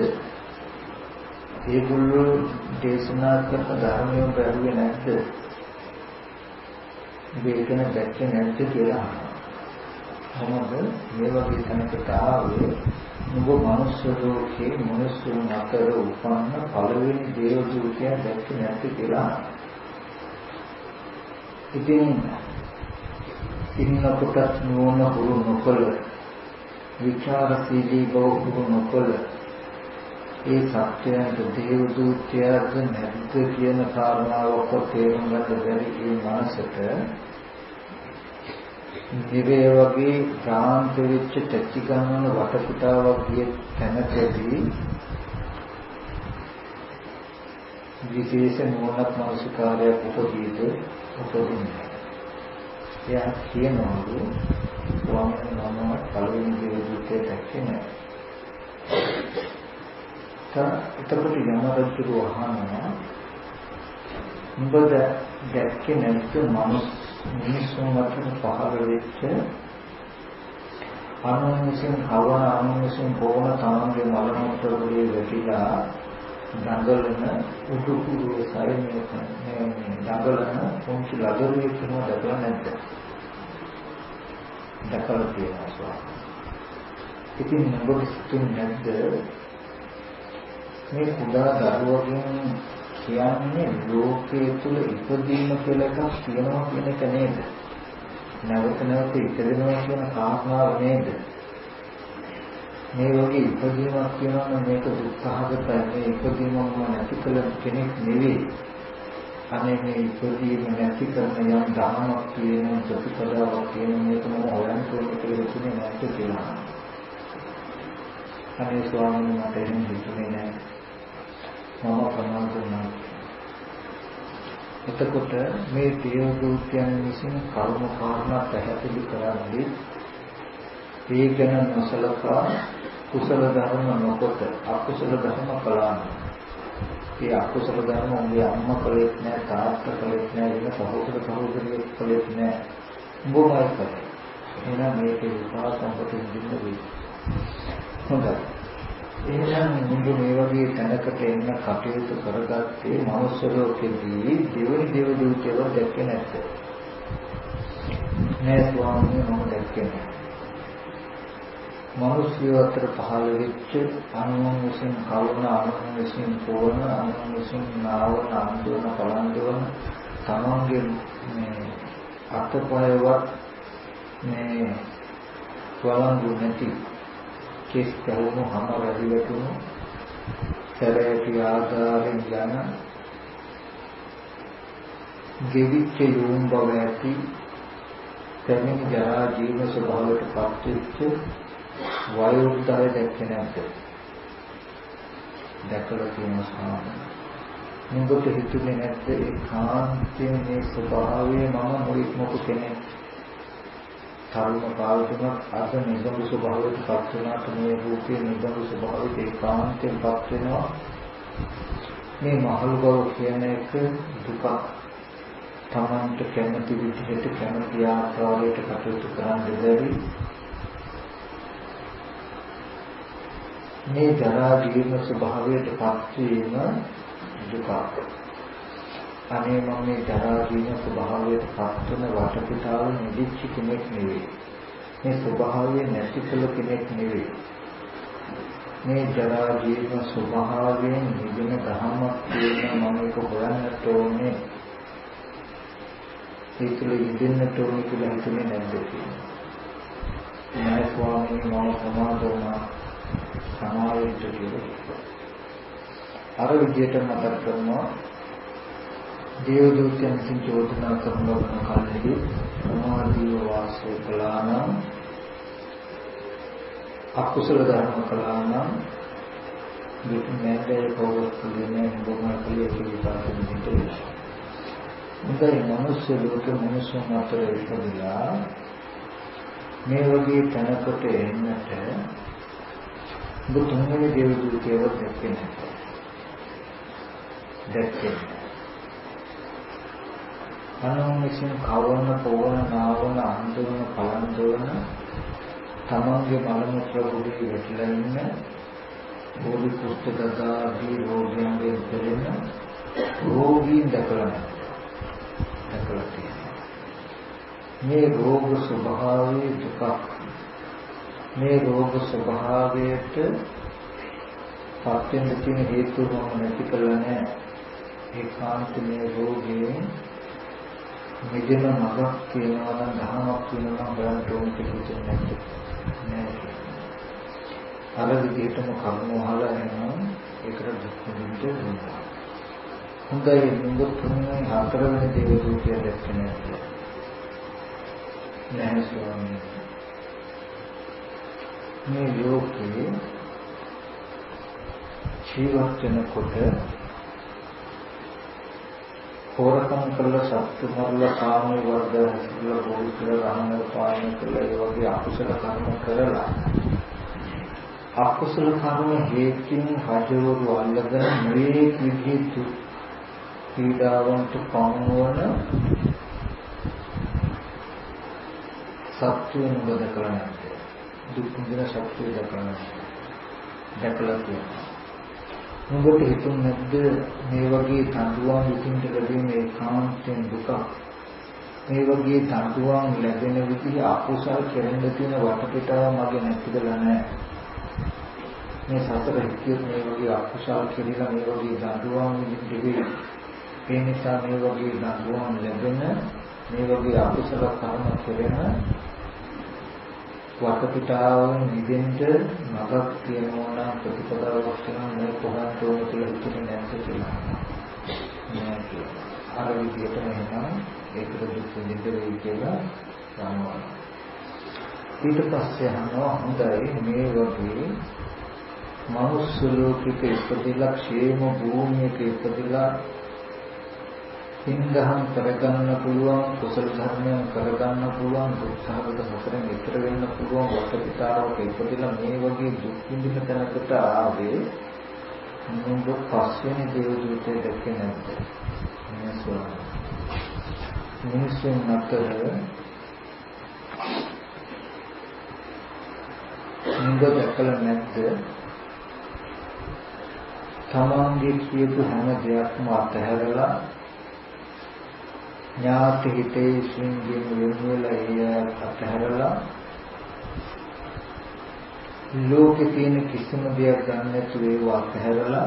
ඒගොල්ලෝ දේශනා කරන ධර්මය බැලුවේ නැද්ද? මේකන දැක්කේ නැද්ද කියලා අහනවා. මේ වගේ තැනකට ආවේ නුඹ මනුෂ්‍ය ලෝකේ මිනිස්සුන් අතර උපන්න පළවෙනි දේව දූතයා දැක්කේ නැද්ද කියලා. ඉතින් ඉන්නකොට නුවණ හුරු නොකළ විචාරශීලී බව හුරු නොකළ ඒ සත්‍යයන්ට දේව දූතයාද නැද්ද කියන කාරණාවක් තේරුම් ගන්න බැරි ඒ මනසට නිවේ වගේ ශාන්ත වෙච්ච තැච්චි ගන්න වටපිටාවක් ගිය තැනකදී විශේෂ නුවණක් මානසිකාරයක් උපදින්නේ. එයා කියනවලු ස්වාමීන් වහන්සේ පළවෙනි දේව දූතයා දැක්කේ නැහැ. එතකොට යම රජු අහනවා උඹ දැක්කේ නැත්ද මිනිස්සුන් අතර පහළ වෙච්ච අනුන්විසින් කවන අනුන්විසින් පොවන තමන්ගේ මලමුත්‍රාවලිය වැටිලා දඟලන උඩුකුරු සයිනේ දඟලන පොන්චි ලදරුවෙක් වෙනවා දැකලා නැද්ද? දැකලා තියෙනවා. ඉතින් නඹට සිතුන්නේ නැද්ද මේ කුඩා දරුවකින් කියන්නේ ලෝකයේ තුල ඉපදීම කියලා එකක් තියෙනවා කියන එක නේද? නැවත නැවත ඉපදෙනවා කියන කාරණාව නේද? මේ වගේ ඉපදීමක් කියනවා නම් මේක දුක්ඛහගතයි. මේ ඉපදීමම නැති කළ කෙනෙක් නෙවෙයි. අනේ මේ ඉපදීම නැති කරන යම් ධර්මයක් තියෙන ප්‍රතිපදාවක් තියෙන මේක මම හොයන්න ඕනේ කියලා හිතුනේ නැද්ද කියලා. අනේ ස්වාමීන් වහන්සේ එහෙම හිතුනේ නැහැ. මම ප්‍රමාද වුණා. එතකොට මේ දේව දූතයන් විසින් කර්ම කාරණා පැහැදිලි කරන්නේ ඒ ගැන නොසලකා කුසල ධර්ම නොකොට අකුසල ධර්ම කළා. ඒ අකුසල ධර්ම උඹේ අම්මා කළෙත් නැහැ, තාත්තා කළෙත් නැහැ, වෙන සහෝදර සහෝදරියෙක් කළෙත් නැහැ. උඹමයි කළේ. එහෙනම් මේකේ විපාක අපට ඉඳින්න වෙයි. හොඳයි. එහෙනම් මුඹ මේ වගේ තැනකට එන්න කටයුතු කරගත්තේ මනුෂ්‍ය ලෝකෙදී දෙවනි දේව දූතයව දැක්කේ නැද්ද? නෑ ස්වාමීනි මම දැක්කේ නෑ. මනුෂ්‍ය අතර පහළ වෙච්ච අනුන් විසින් කවන අනුන් විසින් පොවන අනුන් විසින් නාවන අන්දෝන පලන්දෝන තමන්ගේ මේ අතපයවත් මේ වළංගු නැති කෙස් කැවුණු හැම රැඳිලතුණු සැරේටි ආකාරයෙන් යන ගෙවිච්ච යොම් බව ඇති තැනින් ජරා ජීවන ස්වභාවයට පත්වෙච්ච වයෝවෘද්ධය දැක්කේ නැද්ද? දැකලා තියෙන ස්වාමීන් නුඹට හිතුනේ නැද්ද ඒ කාන්තයේ මේ ස්වභාවය මම නොඉක්මතු කෙනෙක් තරුණ කාලෙකම අද නිබඳු ස්වභාවයට පත් වෙනාට මේ රූපේ නිබඳු ස්වභාවයට ඒකාන්තයෙන් පත් වෙනවා මේ මහලු බව කියන එක දුක තමන්ට කැමති විදිහට කැමති ආකාරයට කටයුතු කරන්න බැරි මේ ජරා ජීවන ස්වභාවයට පත් වීම දුක. අනේ මම මේ ජරා ජීවන ස්වභාවයට පත් වෙන වටපිටාව නිදිච්ච කෙනෙක් නෙවෙයි. මේ ස්වභාවය නැති කළ කෙනෙක් නෙවෙයි. මේ ජරා ජීවන ස්වභාවයෙන් නිදින ධර්මයක් කියන මම ඒක හොයන්නට ඕනේ. ඒකල ඉදින්නට ඕනේ කියලා හිතුනේ නැද්ද කියන්නේ. නෑ ස්වාමීනි මම සමාද වුණා. සමාවෙන්න කියලා. අර විදියට මතක් කරනවා දේවදූතයන් විසින් චෝදනා කරන කල්හි සමාධිය වාසය කළා නම් අකුසල ධර්ම කළා නම් දුක් නැදේ කවුරුත්ුනේ බොහොම කියලා විපාකෙ දෙන්නේ. මනුෂ්‍ය ලෝක මනුෂ්‍ය මාත්‍ර ඉපදලා මේ වගේ තැනකට එන්නට බුදුන්ගේ දේවදූතයව දැක්කේ නැහැ. දැක්කේ අනුන්විසින් කවන පොවන නාවන අන්දවන පලන්දවන තමන්ගේ මලමුත්‍ර ගුඩි වැටලා ඉන්න බෝධි කුෂ්ඨ දදාදී රෝගයන්ගේ පෙළෙන රෝගීන් දැකලා තියෙනවා. මේ රෝග ස්වභාවයේ දුක මේ රෝග ස්වභාවයට පත්වෙන්න තියෙන හේතු මොන නැති කරලා නැහැ. ඒකාන්ත මේ රෝගේ මෙදින මගක් කියනවා නම් ධර්මයක් කියනවා නම් බලන්න ඕනේ කියලා නැහැ. අර විදිහටම කර්ම වහලා එනවා ඒකට දුක් විඳින්න වෙනවා. හොඳයි නුඹ තුන්වෙනි හතරවෙනි දේවදූතය දැක්කේ නැද්ද? නැහැ ස්වාමීනි. මේ ලෝකේ ජීවත් වෙනකොට හොරකම් කළා සත්‍ය මරලා කාමයේ වර්ධ හැසිරලා බොහෝ රහමන පායන කළා ඒ වගේ අකුසල කර්ම කරලා අකුසල කර්ම හේතුන් හජවරු අල්ලගෙන මේ විදිහට පීඩාවන්ට පමුණවන සත්‍යයෙන් බදකලා නැද්ද? දුක් විඳින සත්‍යය දැකලා තියෙනවා. නුඹට හිතුනේ නැද්ද මේ වගේ තඬුවම් විඳින්න ලැබෙන ඒකාන්තයෙන් දුක? මේ වගේ තඬුවම් ලැබෙන විදිහ අකුසල් කෙරෙන්න තියෙන වටපිටාව මගේ නැතිදලා නැහැ. මේ සතර හිතියොත් මේ වගේ අකුසල් කෙරෙලා මේ වගේ තඬුවම් විඳින්න ඒ නිසා මේ වගේ තඬුවම් ලැබෙන මේ වගේ අකුසල කර්ම කෙරෙන වටපිටාවෙන් නිදෙන්න මගක් තියෙනවා නම් ප්‍රතිපදාවක් තියෙනවා මේ කොහොමද ඕන කියලා හිතන්නේ නැද්ද කියලා. නෑ. අර විදිහටම එහෙනම් ඒකට දුක් විඳින්න වෙයි කියලා ගන්නවා. ඊට පස්සේ අහනවා හොඳයි මේ වගේ මනුස්ස ලෝකික ඉපදිලා ക്ഷേම භූමියක ඉපදිලා ඉන්දහම් කරගන්න පුළුවන් කුසල ධර්මයන් කරගන්න පුළුවන් දුක්ඛවද හතරෙන් ඈතර වෙන්න පුළුවන් වටපිටාවක ඉපදෙලා මේ වගේ දුක් විඳින තැනකට ආවේ නුඹ පස්වෙනි දේවදූතය දැක්කේ නැද්ද? මිනිසුන් අතර නුඹ දැකලා නැද්ද? තමන්ගේ කියපු හැම දෙයක්ම අතහැරලා ඥාති හිතේ සිංගෙන් වෙනුවලා එය අතහැරලා ලෝකේ තියෙන කිසිම දෙයක් ගන්න නැතුව ඒව අතහැරලා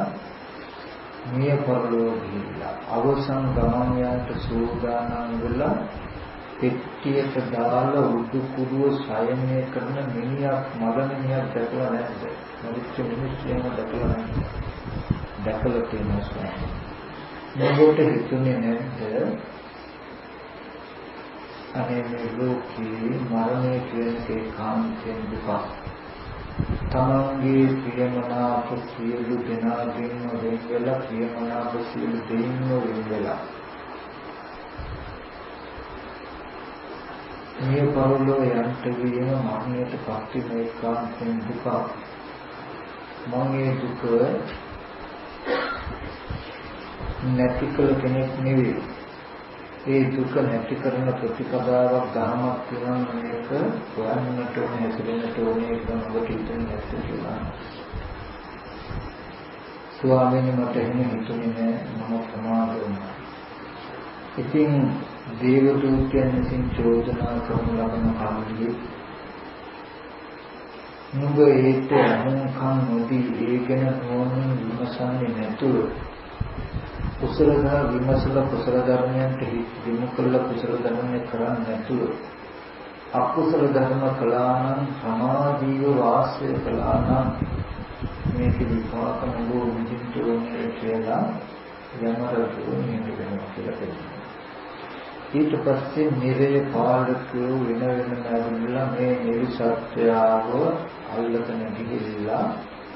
මිය පරලෝ ගිහිල්ලා අවසන් ගමන් යාට සූදානම් වෙලා පෙට්ටියට දාලා උඩු කුඩුව සයනය කරන මිනිහක් මරණියක් දැකලා නැද්ද? මරිච්ච මිනිස්සුම දැකලා නැද්ද? දැකලා තියෙනවා. මොකට හිතුනේ නැද්ද? අනේ මේ ලෝකේ මරණය කියන්නේ කාන්තෙන් දුක. තමන්ගේ ප්‍රියමනාප සියලු දෙනාගෙන්ම වෙන් වෙලා ප්‍රියමනාප සියලු දෙයින්ම වෙන් වෙලා මේ පරලෝ යන්ට වීම මරණයට පත් වීම කාන්තෙන් දුක. මගේ දුක නැති කළ කෙනෙක් නෙවෙයි. ඒ දුක නැති කරන ප්‍රතිපදාවක් ධර්මයක් තියෙනවා මේක හොයන්නට ඕනේ හැදෙන්නට ඕනේ කරනකොට ඉතින් නැති කියලා. ස්වාමීන් මට එහෙම හිතුනේ නෑ මම ප්‍රමාද වුණා. ඉතින් දේව දූතයන් විසින් චෝදනා කරන ලබන කල්හි නුඹ ඒත් අනුකම් නොදී ඒ ගැන මොනින් විමසන්නේ නැතුව කුසල ධර්ම විමසල කුසල ධර්මයන්ට හිමු කළ කුසල ධර්මයන් කරන්නේ නැතුව අකුසල ධර්ම කළා නම් සමාධිය වාසය කළා නම් මේක විපාක නෝ විදිතෝනේ කියලා යමරජු නිදෙනවා කියලා කියනවා. ඊට පස්සේ නිරේ පාලකයෝ වෙන වෙනම ඇවිල්ලා මේ නිර්සත්‍යාව අල්ලගෙන ගිහිල්ලා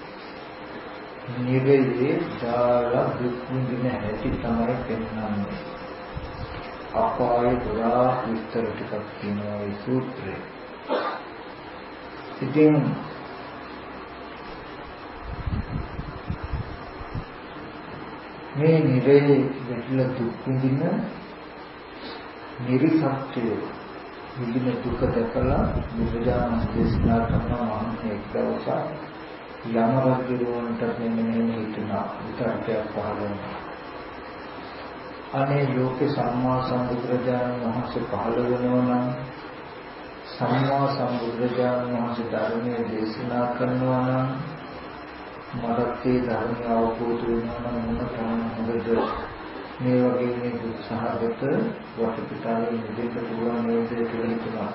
නිරේ දාලා දුක් විඳින හැටි තමයි පෙන්වන්නේ. අපායේ පුරා විස්තර ටිකක් තියෙනවා ඒ සූත්‍රයේ. ඉතින් මේ නිරේ වෙట్లా දුක් විඳින නිර්සත්‍ය විඳින දුක දැකලා බුදුජානක දේශනා කරන මහන්නේ එක් දවසක් යම රජුන්ට මෙන්න හිතුණා උත්තරයක් පහළ වුණා. අනේ ලෝකේ සම්මා සම්බුදුරජාණන් වහන්සේ පහළ වෙනවා නම් සම්මා සම්බුදුරජාණන් වහන්සේ ධර්මයේ දේශනා කරනවා නම් මට ඒ ධර්මය අවබෝධ වෙනවා නම් මොන තරම් හොඳද මේ වගේ මේ දුක් සහගත වටපිටාවේ නිදෙන්න පුළුවන් නේද කියලා හිතුණා.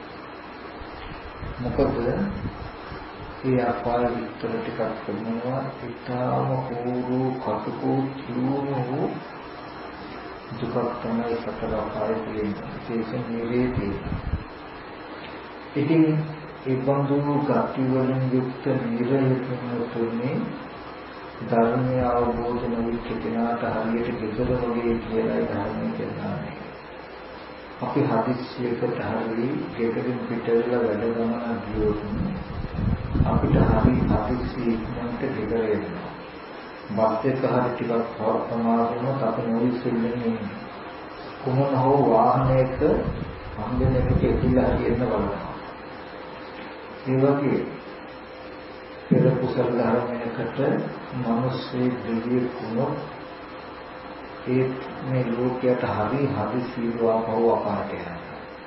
මොකද ඒ අපාය විතර ටිකක් කරනවා ඊටාම කෝරු කටකෝ චූරු දුක තමයි සතර අපායේ තියෙන්නේ. ඒකෙන් නිරේදී. ඉතින් ඒ බඳු ගති වලින් යුක්ත නිරේතුනේ ධර්මය අවබෝධ නොවිච්ච කෙනාට හරියට ගෙදර වගේ කියලා ධර්මය කියන්නේ. අපි හදිස්සියකට හරි ගෙදරින් පිට වෙලා වැඩ ගමන ගියොත් අපිට හරි හදිස්සි ඉක්මනට ගෙදර එනවා. බස් එක හරි ටිකක් ප්‍රමාදවම අපි නොවිසෙන්නේ කොහොම හෝ වාහනයක හම්බෙන එක ඉතිලා හරියන්න බලනවා. ඒ වගේ පෙර කුසල ධර්මයකට මිනිස්සු දෙවියෙ කුණොත් ඒ මේ ලෝකයට හරි හදිසියවා බව අපාට යනවා.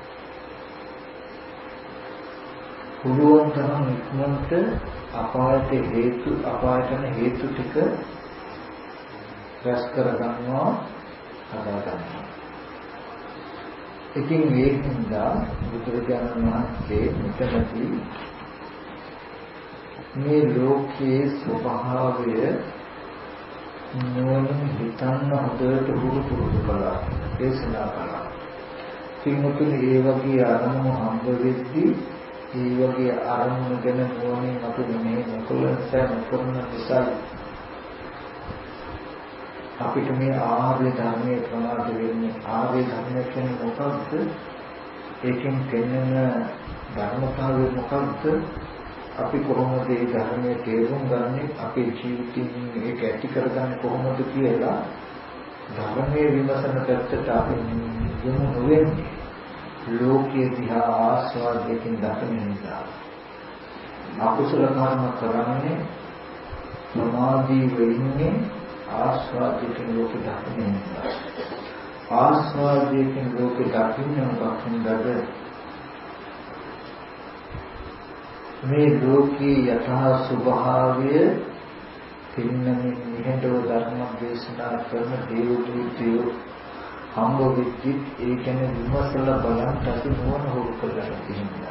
පුළුවන් තරම් ඉක්මනට අපායට හේතු ටික රැස් කර ගන්නවා හදා ගන්නවා. ඉතින් මේකින්ද බුදුරජාණන් වහන්සේ මෙතනදී මේ ලෝකයේ ස්වභාවය නුවණින් හිතන්න හොඳට පුරුදු කළා දේශනා කළා. කිමුතුනි ඒ වගේ අරමුණු හම්බ වෙද්දී ඒ වගේ අරමුණු ගැන නුවණින් අපි මේ නොකරන නිසා අපිට මේ ආර්ය ධර්මයේ ප්‍රමාද වෙන්නේ. ආර්ය ධර්මය කියන්නේ මොකක්ද? ඒකෙන් පෙන්වන ධර්මතාවය මොකක්ද? අපි කොහොමද මේ ධර්මයේ තේරුම් ගන්නේ? අපේ ජීවිතයෙන් ඒක ඇති කරගන්නේ කොහොමද කියලා ධර්මයේ විමසන පැත්තට අපි යොමු නොවෙන්නේ. ලෝකයේ දිහා ආස්වාදයෙන් දකින නිසා අකුසල කර්ම කරන්නේ ප්‍රමාදී වෙන්නේ ආස්වාදයෙන් ලෝක දකින නිසා. ආස්වාදයෙන් ලෝක දකින්නට මේ ලෝකී යථා ස්වභාවය පින්නමින් නිහඬව ධර්ම දේශනා කරන දේව දූතයෝ හම්බ වෙච්චි ඒ කියන්නේ විමසලා බලන්න අපි මොන හොරු කරලා තියෙනවා.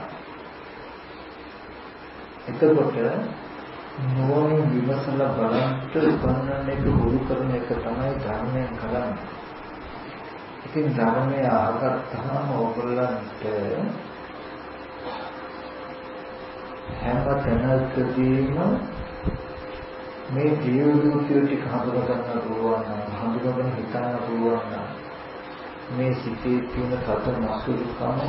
එතකොට නෝනින් විමසලා බලන්න උපන්නන එක හොරු කරන එක තමයි ධර්මයෙන් කරන්නේ. ඉතින් ධර්මය අහගත්තාම ඔයගොල්ලන්ට හැම තැනකදීම මේ ජීව දෘෂ්ටිය ටික හඳුනා ගන්න පුළුවන් නම් හඳුනාගෙන හිතන්න පුළුවන් නම් මේ සිතේ තියෙන සතර මාසුකම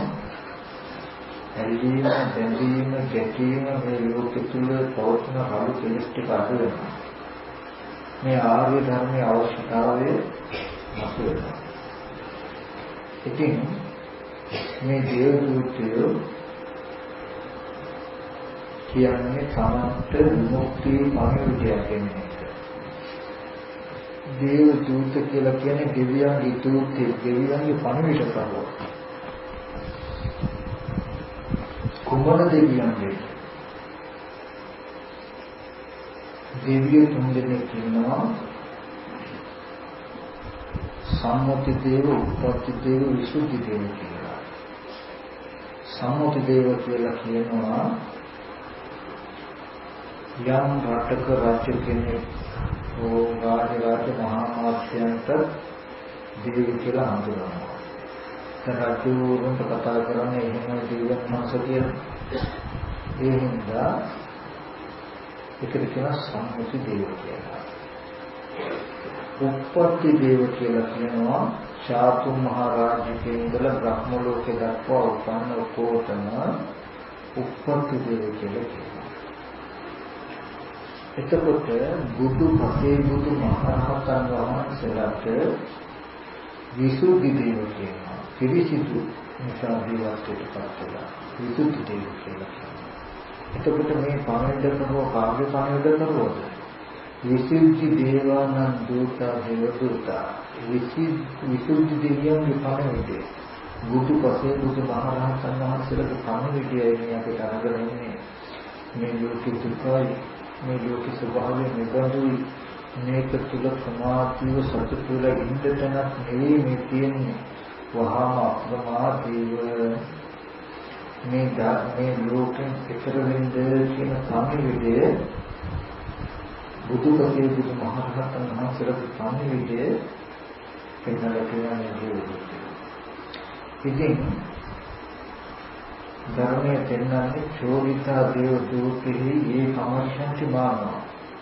ඇලීම, බැඳීම, ගැටීම මේ ලෝකෙ තුල පවතින රළු කෙලෙස් ටික අඩු වෙනවා. මේ ආර්ය ධර්මයේ අවශ්‍යතාවය නැතුවෙනවා. ඉතින් මේ ජීව දෘෂ්ටිය කියන්නේ සමන්ත විමුක්තිය පරිවිදයක් කියන එක. දේව දූත කියලා කියන්නේ දෙවියන්ගේ දූතේ, දෙවියන්ගේ පණිවිඩ කරනවා. කුමන දෙවියන්ගේ? දෙවියෝ තුන්දෙනෙක් ඉන්නවා. සම්මුති දේව, උපපති දේව, විසුද්ධි දේව කියලා. සම්මුති දේව කියලා කියනවා යම් රටක රජ කෙනෙක් හෝ රාජ මහා මාත්‍යන්ට දෙවි කියලා හඳුන්වනවා. දැන් රජුන්ට කතා කරන්නේ එහෙම දෙවියන් වහන්සේ කියලා. ඒ හින්දා ඒකට කියන සම්මුති දේව කියලා. උප්පත්ති දේව කියලා කියනවා ශාතු මහා රාජ්‍යයේ ඉඳලා බ්‍රහ්ම ලෝකේ දක්වා උපන්න කොටම උප්පත්ති දේව කියලා කියනවා. එතකොට බුදු පසේ බුදු මහරහතන් වහන්සේලාට විසුද්ධි දේව කියනවා. පිරිසිදු නිසා ජීවිතයට පත්වලා විසුද්ධි දේව කියලා කියනවා. එතකොට මේ පණිවිඩ කරව කාර්ය පණිවිඩ කරවද විසුද්ධි දේවානන් දූතා දේවදූතා විසුද්ධි දෙවියන්ගේ පණිවිඩය බුදු පසේ බුදු මහරහතන් වහන්සේලාගේ පණිවිඩයයි මේ අපිට අරගෙන ඉන්නේ. මේ ලෝකෙ දුකයි මේ ලෝක ස්වභාවය නිබඳුයි මේක තුල සමාධිය සතුට වෙලා ඉන්න තැනක් නෙවෙයි මේ තියෙන්නේ වහාම අප්‍රමාදීව මේ ලෝකෙන් එතර වෙන්න කියන පණිවිඩය බුදුපසේ බුදු මහරහතන් වහන්සේලාගේ පණිවිඩය පෙන්නලා කියන්නේ. ඉතින් ධර්මයේ දෙන්නන්නේ චෝදිතා දේව දූතෙහි ඒ පමර්ශන්ති මානවා.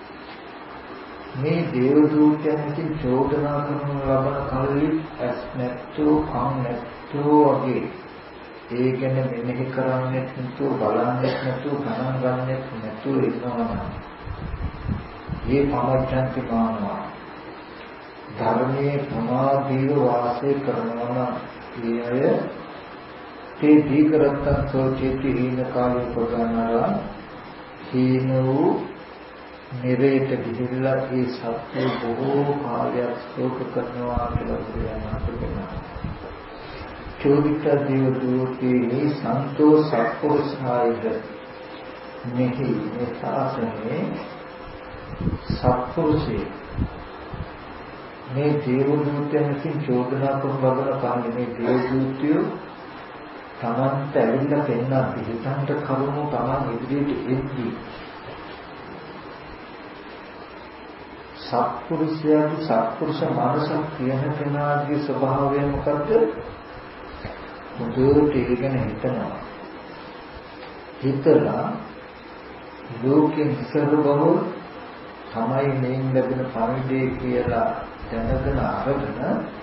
මේ දේව දූතයන් විසින් චෝදනා කරන ලබන කල්ලි ඇස් නැත්තෝ කන් නැත්තෝ වගේ ඒ ගැන මෙනෙහි කරන්නේ නැතුව බලන්නේ නැතුව ගණන් ගන්නෙ නැතුව ඉන්නවා. මේ පමර්ශන්ති මානවා. ධර්මයේ ප්‍රමාදීව වාසය කරනවා ඒ අය තේ දීකරත්තං සෝචේති හීන කාලේ ප්‍රදානලා හීන වූ නිරේත ගිහිල්ලා ඒ සත්‍ය බොහෝ කාලයක් ශෝක කරනවා කියලා කියනවා. චෝදිත දේව දූතේ සන්තෝ සත්පුරුෂායිද මෙහි මේ ශාසනයේ සත්පුරුෂේ මේ දේව දූතයන් විසින් චෝදනා කරන බබල කාලේ මේ දේව දූතයෝ තමන්ට ඇවිල්ලා පෙන්නා පිළිතන්ට කරුණු තමන් ඉදිරියට එද්දී සත්පුරුෂයාගේ සත්පුරුෂ මානසික කියන කෙනාගේ ස්වභාවය මොකද්ද? මුදුවට ඉගෙන හිතනවා. හිතලා ලෝකෙන් ඉස්සර බව තමයි මේන් ලැබෙන පරිදි කියලා දැනගෙන අරගෙන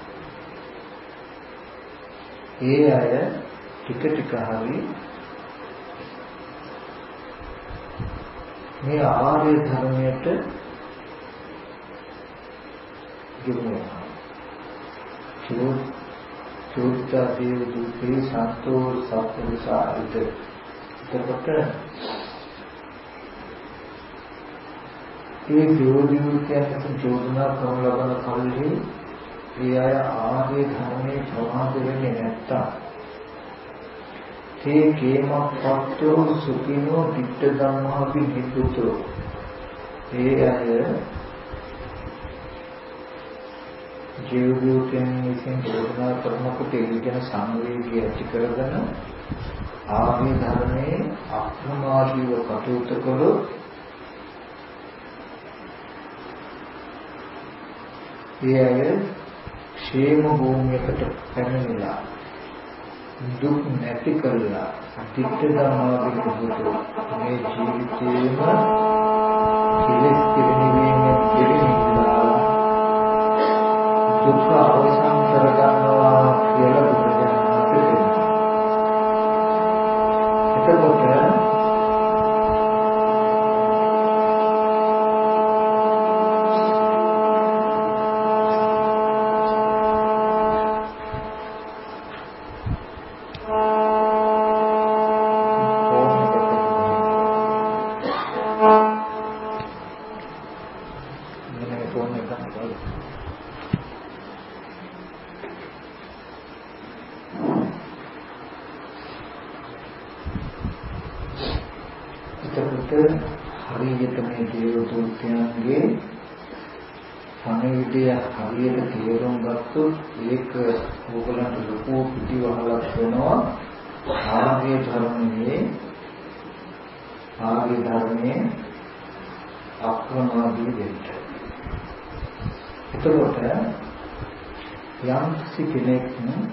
ඒ අය ටික ටික හරි මේ ආර්ය ධර්මයට යොමුනවා. චෝදිතා දේව දූතේ සන්තෝ සත්පුරුෂායිද. එතකොට ඒ දේවදූතයන් චෝදනා කරන ලබන කල්හි ඒ අය ආර්ය ධර්මයේ ප්‍රමාද වෙන්නේ නැත්තම් තේ කේමප්පත්තෝ සුඛිනෝ ditta ධම්මාපි නිකුතෝ ඒ අය ජීවදූතයන් විසින් චෝදනා කරනකොට ඉගෙන සංවේගය ඇති කරගෙන ආර්ය ධර්මයේ අප්‍රමාදීව කටයුතු කළොත් ඒ අය ക്ഷേම භූමියකට පැමිණිලා දුක් නැති කළා අතිත්‍ය ධර්මාවෙන් බුදු මේ ජීවිතේම කෙලෙස් පිරිනිවීමේ පිරිනිවිලා දුක් අවසන් කර ගන්නවා කියලා බුදුරජාණන් වහන්සේ කියනවා. හරියට මේ දේවදූතයන්ගේ පණිවිඩය හරියට තේරුම් ගත්තොත් ඒක ඕගලන්ට ලොකු පිටිවහලක් වෙනවා ආර්ය ධර්මයේ අප්‍රමාදී වෙන්න. එතකොට යම් කෙනෙක්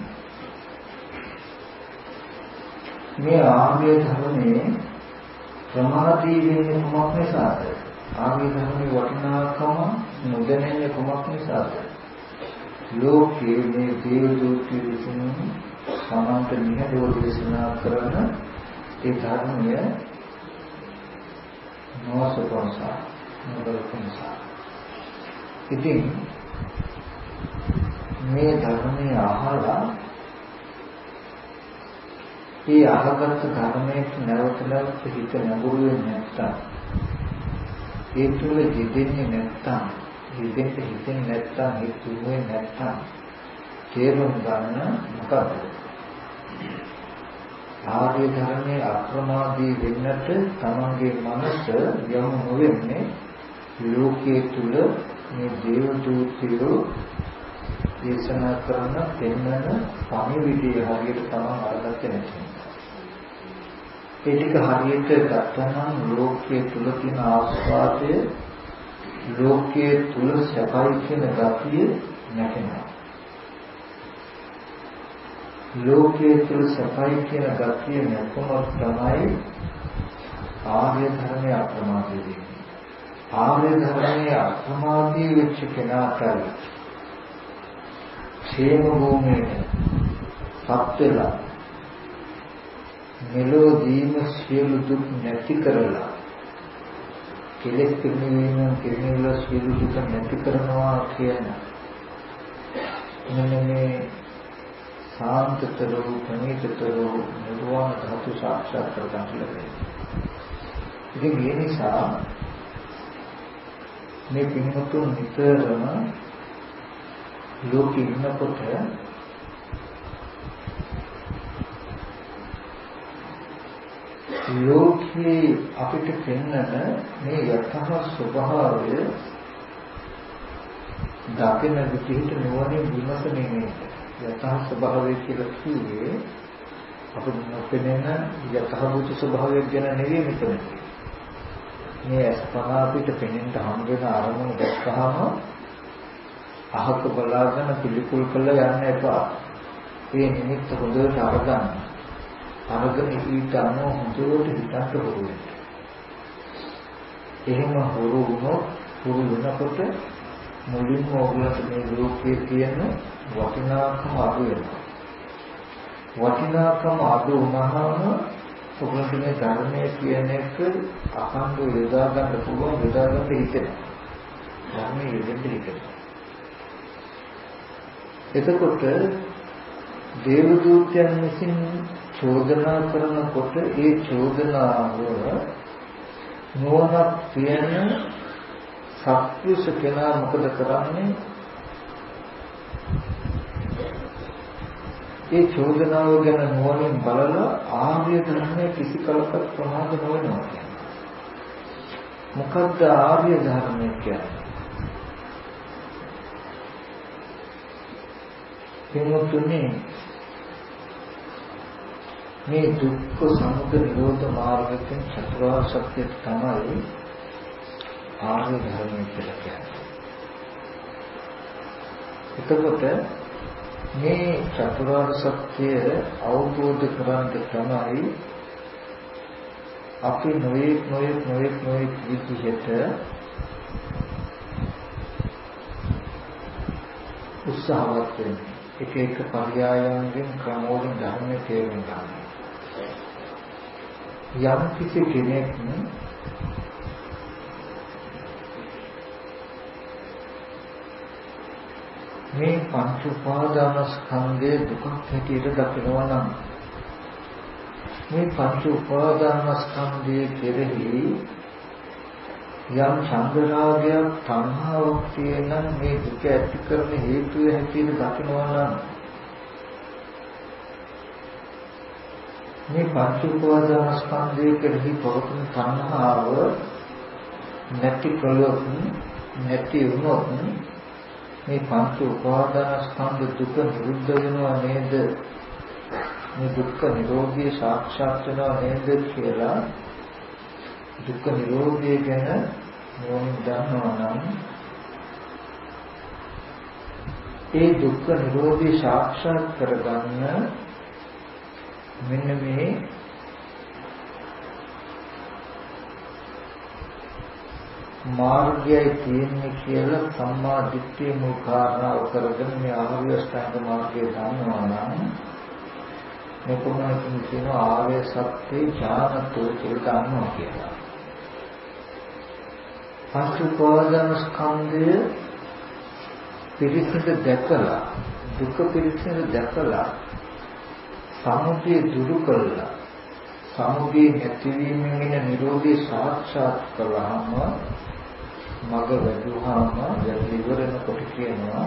මේ ආර්ය ධර්මයේ ප්‍රමාදී වෙන්නේ කුමක් නිසාද? ආර්ය ධර්මයේ වටිනාකම නොදැනෙන්නේ කුමක් නිසාද? ලෝකයේ මේ දේවදූතයන් විසින් සමාන්ත නිහඬව දේශනා කරන ඒ ධර්මය නොසපොන්සා නොදලපොන්සා. ඉතින් මේ ධර්මයේ අහලා ඒ අහගත් ධර්මයේ නැවත නැවත හිත නැඹුරු වෙන්නේ නැත්තම් ඒ තුල ජීදෙන්නේ නැත්තම් හිතෙන්නේ නැත්තම් හිතුවේ නැත්තම් තේරුම් ගන්න මොකද? ආර්ය ධර්මයේ අප්‍රමාදී වෙන්නට තමන්ගේ මනස යොමු නොවෙන්නේ ලෝකයේ තුල මේ දේවදූතයෝ දේශනා කරන පෙන්වන පණිවිඩය හරියට තමන් අරගත්තේ නැති. ඒ ටික හරියට ගත්තනම් ලෝකයේ තුල තියෙන ආස්වාදය ලෝකයේ තුල සැපයි කියන ගතිය නැකෙනවා. ලෝකයේ තුල සැපයි කියන ගතිය නැතුනොත් තමයි ආර්ය ධර්මයේ අප්‍රමාදී වෙන්නේ. ආර්ය ධර්මයේ අප්‍රමාදී වෙච්ච කෙනාටයි ക്ഷേම භූමියට පත් වෙලා මෙලොවදීම සියලු දුක් නැති කරලා කෙලෙස් පිරිනිවීම සියලු දුක් නැති කරනවා කියන මේ සාන්තතර ප්‍රණීතතර නිර්වාණ ධාතු සාක්ෂාත් කරගන්න ලැබෙනවා. ඉතින් ඒ නිසා මේ පින්වතුන් නිතරම ලෝකෙ ඉන්නකොට ලෝකේ අපිට පෙන්වන මේ යථා ස්වභාවය දකින විදිහට නුවණින් විමසන්නේ නෙමෙයි. යථා ස්වභාවය කියලා කිව්වේ අපිට පෙනෙන යථාභූත ස්වභාවය ගැන නෙවෙයි මෙතන. මේ අස්පනා අපිට පෙනෙන්න හම් වෙන අරමුණු දැක්කහම අහක බලාගෙන පිළිකුල් කරලා යන්න එපා. මේ නිමිත්ත හොඳට අරගන්න. අරගෙන ඊට අනුව හොඳට හිතන්න හුරු වෙන්න. එහෙම හුරු වෙනකොට මුලින්ම ඔයගලට මේ ලෝකයේ තියෙන වටිනාකම අඩු වෙනවා. වටිනාකම අඩු වුණාම ඔයගලට මේ ධර්මයේ කියන එක අඛණ්ඩව යොදා ගන්න පුළුවන්, යොදා ගන්න හිතෙනවා. ධර්මයේ යෙදෙන්න හිතෙනවා. එතකොට දේවදූතයන් විසින් චෝදනා කරනකොට ඒ චෝදනාව නුවණක් තියෙන සත්‍යස කෙනා මොකද කරන්නේ? ඒ චෝදනාව ගැන නුවණින් බලලා ආර්ය ධර්මයේ කිසි කලකට ප්‍රමාද නොවෙනවා කියන්නේ. මොකද්ද ආර්ය ධර්මය කියන්නේ? පින්වත්නි මේ දුක්ඛ සමුදය නිරෝධ මාර්ගයෙන් චතුරාර්ය සත්‍ය තමයි ආර්ය ධර්මය කියලා කියන්නේ. එතකොට මේ චතුරාර්ය සත්‍ය අවබෝධ කරගන්න තමයි අපි නොයෙක් විදිහට උත්සාහවත් වෙන්නේ. එක පර්යායයන්ගෙන් ක්‍රමවලින් ධර්මයේ තේරුම් ගන්න. යම් කිසි කෙනෙක් මේ පංච උපාදානස්කන්ධයේ දුක හැටියට දකිනවා නම් මේ පංච උපාදානස්කන්ධයේ කෙරෙහි යම් චන්දරාගයක් තණ්හාවක් තියෙන මේ දුක ඇති කරන හේතුව හැටියට දකිනවා නම් මේ පංච උපාදානස්කන්ධයේ කෙරෙහි පවතින තණ්හාව නැති වුණොත් මේ පංච උපාදානස්කන්ධ දුක නිරුද්ධ වෙනවා නේද? මේ දුක්ඛ නිරෝධය සාක්ෂාත් වෙනවා නේද කියලා දුක්ඛ නිරෝධය ගැන මොනින් දන්නවා නම් ඒ දුක්ඛ නිරෝධය සාක්ෂාත් කරගන්න මෙන්න මේ මාර්ගයයි තියෙන්නේ කියලා සම්මා දිට්ඨිය මුල් කාරණාව කරගෙන මේ ආර්ය අෂ්ටාංග මාර්ගය දන්නවා නම් මේ කොහොමද කියන ආර්ය සත්‍ය ඥානතෝ කියලා දන්නවා කියලා. පංච උපාදානස්කන්ධය පිරිසිදු දැකලා දුක පිරිසිදු දැකලා සමුදය දුරු කළා සමුදය නැතිවීමෙන් එන නිරෝධය සාක්ෂාත් කළාම මග වැදුවාම ඉවරනකොට කියනවා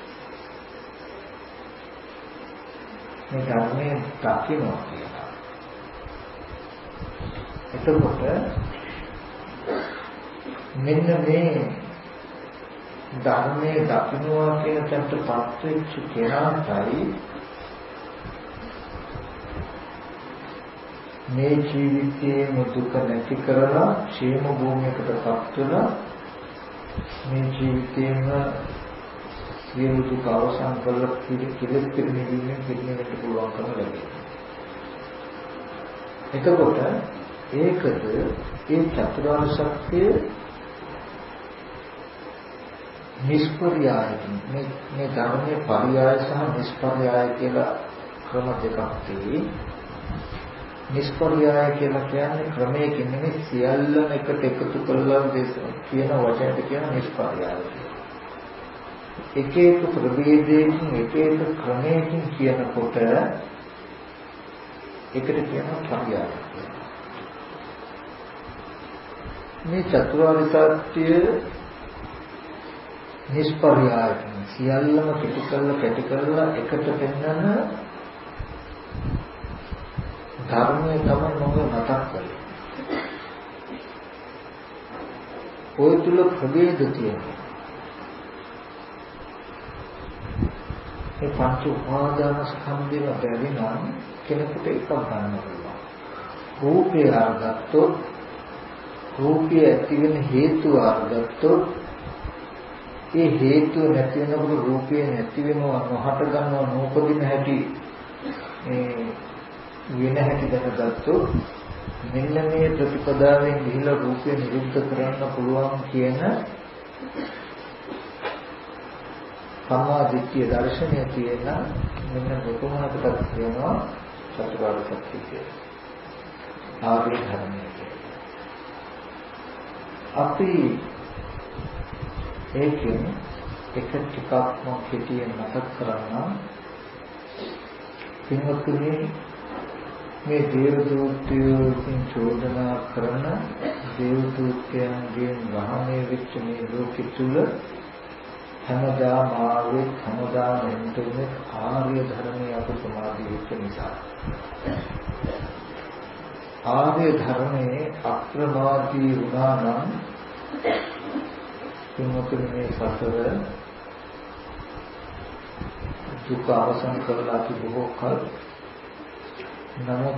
මේ ධර්මයේ දකින්නවා කියලා. එතකොට මෙන්න මේ ධර්මයේ දකින්නවා කියන තත්ත්වපත් වෙච්ච කෙනාටයි මේ ජීවිතයේ දුක නැති කරලා ക്ഷേම භූමියකටපත් වෙලා මේ ජීවිතේම සියලු දුක අවසන් කරලා කෙලෙස් පිරිනැමීමෙන් පිරිනැමෙන්න පුළුවන්කම ලැබෙනවා. එතකොට ඒකද ඒ චතුරාර්ය සත්‍ය නිෂ්පර්යායකින් මේ ධර්මයේ පරියාය සහ නිෂ්පර්යාය කියලා ක්‍රම දෙකක් තියෙනවා. නිෂ්පර්යාය කියලා කියන්නේ ක්‍රමයකින් නෙමෙයි සියල්ලම එකට එකතු කරලා කියන වචනයට කියන නිෂ්පර්යාය. එක එක ප්‍රභේදයකින් එක එක ක්‍රමයකින් කියනකොට එකට කියනවා පර්යාය. මේ චතුරාර්ය සත්‍ය නිෂ්පර්යායකින් සියල්ලම කැටි කරලා එකට පෙන්වන ධර්මයේ තමයි මම මතක් කළේ. ඔය තුල ප්‍රභේද තියෙනවා. මේ පංච උපාදානස්කන්ධේම බැරි නම් කෙනෙකුට එකක් ගන්න පුළුවන්. රූපේ අරගත්තොත් රූපය ඇති වෙන හේතුව අරගත්තොත් ඒ හේතුව නැති වෙනකොට රූපය නැති වෙනවා නොහට ගන්නවා නූපදින හැටි වෙන හැටි දැනගත්තොත් මෙන්න මේ ප්‍රතිපදාවෙන් ගිහිලා රූපය නිරුද්ධ කරන්න පුළුවන් කියන සම්මා දිට්ඨිය දර්ශනය තියෙන මෙන්න කොහොමදකට කියනවා චතුරාර්ය සත්‍ය කියලා. ආර්ය ධර්මය කියලා. අපි ඒකෙන් එක ටිකක් මොකෙටියෙන් මතක් කරගන්න පින්වත්නි මේ දේව දූතයන් චෝදනා කරන දේව දූතයන්ගෙන් වහනේ වෙච්ච මේ ලෝකෙ තුල හැමදාම ආවේ හැමදාම එන්නේ ආර්ය ධර්මයේ අප සමාධි වෙච්ච නිසා. ආර්ය ධර්මයේ අප්‍රමාදී වුණා නම් පින්වත්නි මේ සසර දුක අවසන් කරලා අපි බොහෝ කල නමුත්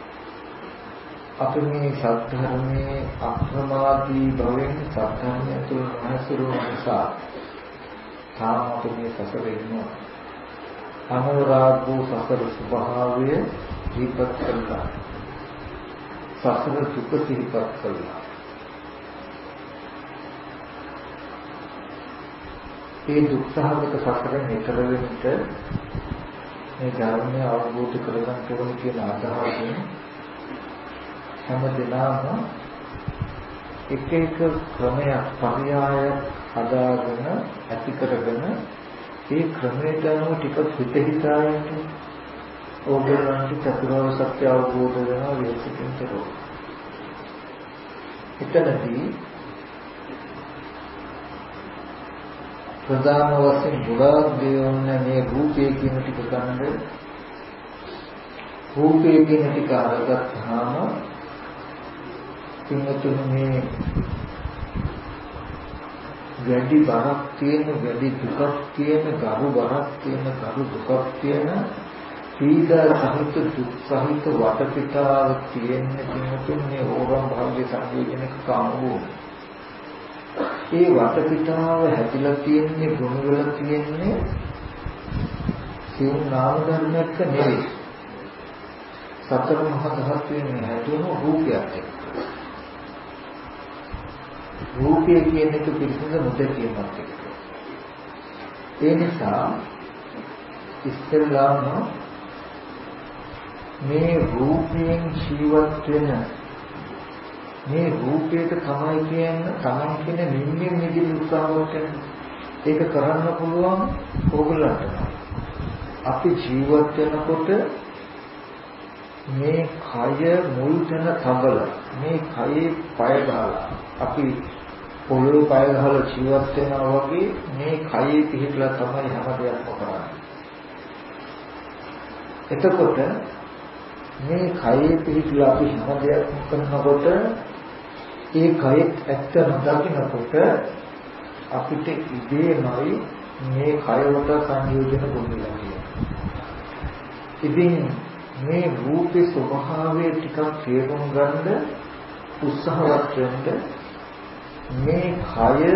අපි මේ සත්‍යධර්මයේ අප්‍රමාදී භවෙන් සත්‍යධර්මය තුළ නැසුරු නිසා තාම අපි මේ සසරේ ඉන්නවා. අනුරාග වූ සසර ස්වභාවය දීපත් කළා. සසර දුක සිහිපත් කළා. ඒ දුක්ඛාගත සසරෙන් ඈතර වෙන්න මේ ධර්මය අවබෝධ කරගන්න ඕන කියන අදහසින් හැම දිනම එක එක ක්‍රමයක් පරියායක් හදාගෙන ඇති කරගෙන ඒ ක්‍රමයට අනුව ටික හිත හිතාගෙන ඕගොල්ලන්ට චතුරාර්ය සත්‍ය අවබෝධ වෙනවා විශ්ිතින් කරනවා. එතනදී ප්‍රධාන වශයෙන් ගොඩාක් දේවල් මේ රූපේ කියන ටික ගන්න රූපේ කියන ටික අරගත්තාම කිමතුන් මේ වැඩි බරක් තියෙන වැඩි දුකක් තියෙන ගරු බරක් තියෙන ගරු දුකක් තියෙන පීඩා සහිත දුක් සහිත වටපිටාව තියෙන කිමතුන් මේ ඕරම් භාග්‍ය සංයෝජනක කාමෝ ඒ වටපිටාව හැදිලා තියෙන්නේ ගුණ වල තියෙන්නේ සියුම් නාම ධර්මයක් නෙවෙයි. සතර මහා ධාතුන් හැදුණු රූපයක් එක්ක. රූපය කියන එක පිළිබඳ නොදැකීමක් එක්ක. ඒ නිසා ඉස්සෙල්ලාම මේ රූපයෙන් ජීවත් වෙන මේ රූපයට තමයි කියන්නේ තමන් කියන නිම්මින් නිදිලි උත්සාහවත් වෙන ඒක කරන්න පුළුවන් ඕගොල්ලන්ට. අපි ජීවත් වෙනකොට මේ කය මුල් තැන තබල මේ කයේ පය ගහලා අපි පොළොවේ පය ගහලා ජීවත් වෙනවා වගේ මේ කයේ පිහිටලා තමයි හැම දෙයක්ම කරන්නේ. එතකොට මේ කයේ පිහිටලා අපි හැම දෙයක්ම කරනකොට ඒ කයෙත් ඇත්ත නොදකිනකොට අපිට ඉබේමයි මේ කයවට සංයෝජන ගොඩනගලා තියෙනවා. ඉතින් මේ රූපේ ස්වභාවය ටිකක් තේරුම් ගන්න උත්සාහවත් වෙන්න මේ කය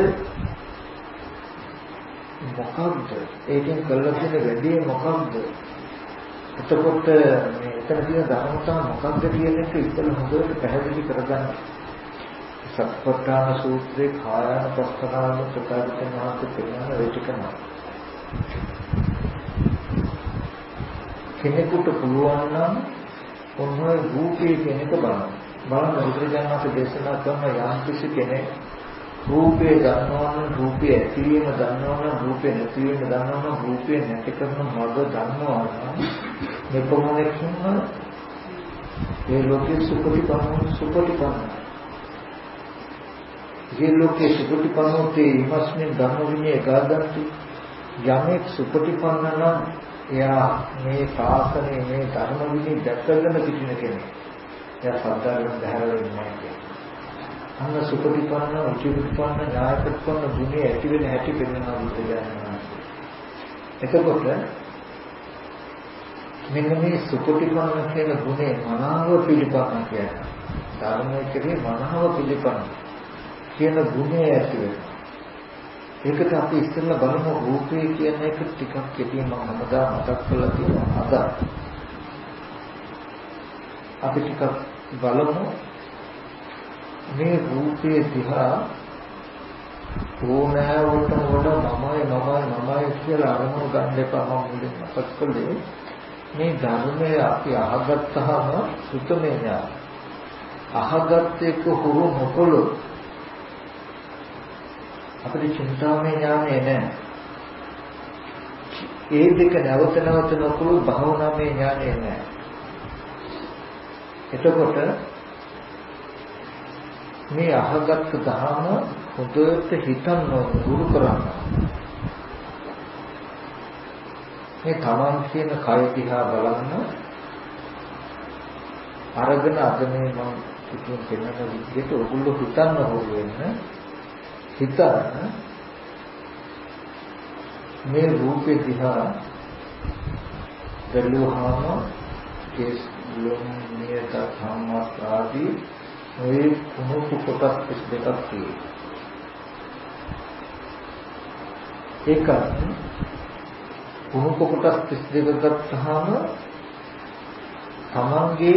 මොකක්ද? ඒකෙන් කළා කියන වැඩේ මොකක්ද? එතකොට මේ එතන තියෙන ධර්මතාව මොකක්ද කියන එක ඉතින් හොඳට පැහැදිලි කරගන්න. සත්පට්ඨාන සූත්‍රයේ කායानुපස්සනාව ප්‍රකාශන මාර්ග පෙන්වන වේටිකම. කෙනෙකුට පුළුවන් නම් ඔන්නෝ රූපේ කෙනෙක් බලන්න. බලන්න බුදුරජාණන් දේශනා කරන යම් කිසි කෙනෙක් රූපේ දන්නවා නම් රූපේ ඇතිවීම දන්නවා නම් රූපේ නැතිවීම දන්නවා නම් රූපේ නැති කරන මඟ දන්නවා නම් මෙපමණකින්ම ඒ ලෝකේ සුපටිපන්න ये लोके सुपटिपन्नोते इमस्मिन् धर्म विनय गादन्ति යමෙක් සුපටිපන්න නම් එයා මේ ශාසනයේ මේ ධර්ම විනය දැක්කගෙන සිටින කෙනෙක්. එයා සත්‍යයෙන් බහැරලා ඉන්නේ නැහැ. අන්න සුපටිපන්න, උචිතපන්න, ඥායපන්න ගුණය ඇති වෙන හැටි පෙන්වනවා බුදුදහම. එතකොට මෙන්න මේ සුපටිපන්න කියන ගුණේ මනාව පිළිපන්න කියන්නේ. ධර්මයේ කෙරේ මනාව පිළිපන්න කියන ගුණය ඇති වෙනවා. ඒකට අපි ඉස්සෙල්ලා බලමු රූපේ කියන එක ටිකක් කෙටියෙන් මම හමදා මතක් කරලා තියෙනවා. අද අපි ටිකක් බලමු මේ රූපේ දිහා ඕනෑවට වඩා මමයි කියලා අරමුණු ගන්න එපා. මම මුලින් මතක් කළේ මේ ධර්මය අපි අහගත්තාම සුතමේ ඥාන. අහගත් එක හුරු නොකොළොත් අපිට චින්තාමය ඥානය නැහැ. ඒ දෙක නැවත නොකළු භාවනාමය ඥානය නැහැ. එතකොට මේ අහගත් ධර්ම හොඳට හිතන්න දුරු කරන්න. මේ තමන් කියන කය දිහා බලන්න අරගෙන අද මේ මම කිව්ව කෙනෙක් විදිහට ඔයගොල්ලෝ හිතන්න ඕන වෙන හිතන්න මේ රූපේ දිහා බැලුවාම කේස් ලොම්නියට සම්මත ආදී ඔය කුණු කොටස් 32ක් තියෙනවා. ඒක කුණු කොටස් 32ක් ගත්තාම තමන්ගේ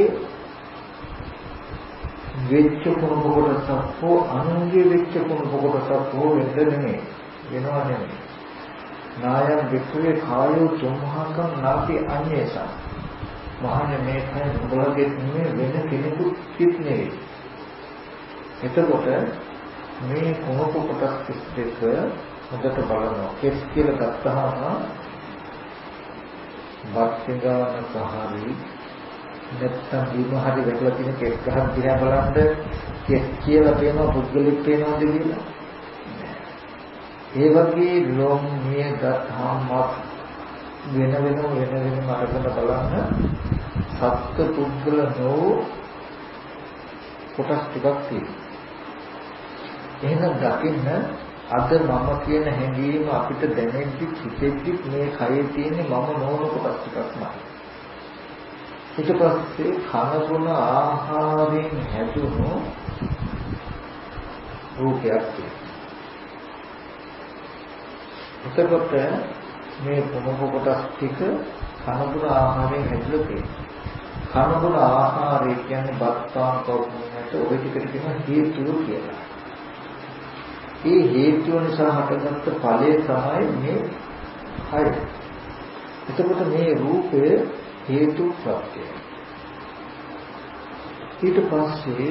වෙච්ච කුණු කොටසක් හෝ අනුන්ගේ වෙච්ච කුණු කොටසක් හෝ වෙන්න නෙමෙයි. වෙනවා නෙමෙයි. නායම් වික්‍රේ කායෝ තුම්හකම් නාති අඤ්ඤේසා. මහන්නේ මේ කය මුලගේ නෙමෙයි වෙන කෙනෙකුත් කිත් නෙවෙයි. එතකොට මේ කුණු කොටස් 32 හොඳට බලනවා. කෙස් කියලා ගත්තාම වර්තිගාන සහරි නැත්තම් විමහරි වැටලා තියෙන කෙස් ගහක් දිහා බලනද කෙස් කියලා පේනවා පුද්ගලික පේනවද කියලා. ඒ වගේ ලෝම නිය ගත්තාම වෙන වෙනම අරගෙන බලන්න සත්ත්ව පුද්ගල නෝ කොටස් ටිකක් තියෙනවා. එහෙනම් දකින්න අද මම කියන හැඟීම අපිට දැනෙද්දි හිතෙද්දි මේ කයේ තියෙන මම නොවන කොටස් ටිකක්මයි. ඊට පස්සේ කනගුණ ආහාරයෙන් හැදුණු රූපයක් තියෙනවා. එතකොට මේ මොනක කොටස් ටික කනගුණ ආහාරයෙන් හැදලා තියෙනවා. කනගුණ ආහාරය කියන්නේ බත්තාන් කවුරුන්ට ඔය ටිකට කියන හේතුව කියලා. ඒ හේතුව නිසා හටගත්ත ඵලය තමයි මේ කය. එතකොට මේ රූපය හේතු ප්‍රත්‍යය. ඊට පස්සේ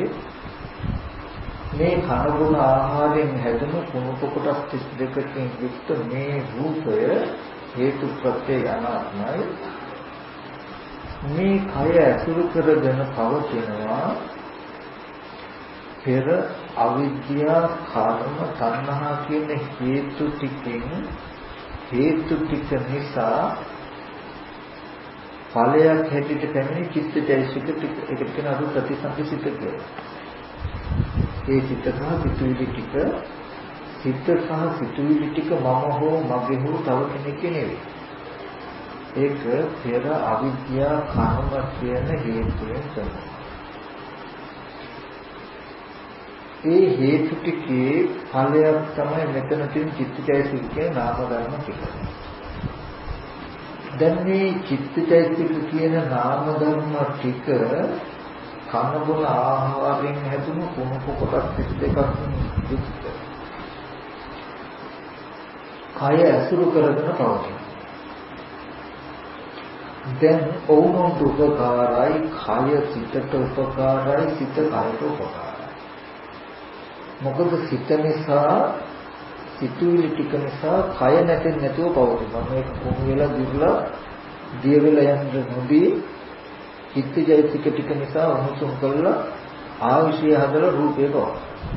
මේ කනගුණ ආහාරයෙන් හැදෙන කුණු කොටස් 32කින් යුක්ත මේ රූපය හේතු ප්‍රත්‍යය අනාත්මයි. මේ කය ඇසුරු කරගෙන පවතිනවා පෙර අවිද්‍යා කර්ම තණ්හා කියන හේතු ටිකෙන් හේතු ටික නිසා ඵලයක් හැටියට පැමිණි චිත්තචෛතසික ටික ඒකට කියන අරු ප්‍රතිසංසිත කියලා. ඒ චිත්ත සහ සිතුවිලි ටික චිත්ත සහ සිතුවිලි ටික මම හෝ මගේ හෝ තව කෙනෙක් නෙවෙයි. ඒක පෙර අවිද්‍යා කර්ම කියන හේතුවෙන් තමයි. ඒ හේතු ටිකේ ඵලයක් තමයි මෙතන තියෙන චිත්තචෛතසිකයේ නාම ධර්ම ටික. දැන් මේ චිත්තචෛතසික කියන නාම ධර්ම ටික කනබුන ආහාරයෙන් හැදුණු කුණු කොටස් 32ක් යුක්ත. කය ඇසුරු කරගෙන පවතින. දැන් ඔවුන්ට උපකාරයි කය සිතට උපකාරයි සිත කයට උපකාරයි. මොකද සිත නිසා සිතුවිලි ටික නිසා කය නැතෙන්නේ නැතුව පවතිනවා. මේක කොහොම වෙලා දිර්ලා දිය වෙලා යන්න නොදී චිත්තචෛතසික ටික නිසා උණුසුම් කරලා ආවිෂය හදලා රූපේ පවතිනවා.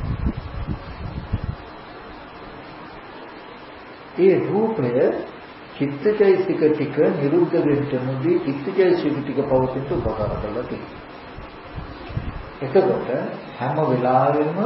ඒ රූපය චිත්තචෛතසික ටික නිරුද්ධ වෙන්න නොදී චිත්තචෛතසික ටික පවතින්න උපකාර කරලා තියෙනවා. එතකොට හැම වෙලාවෙම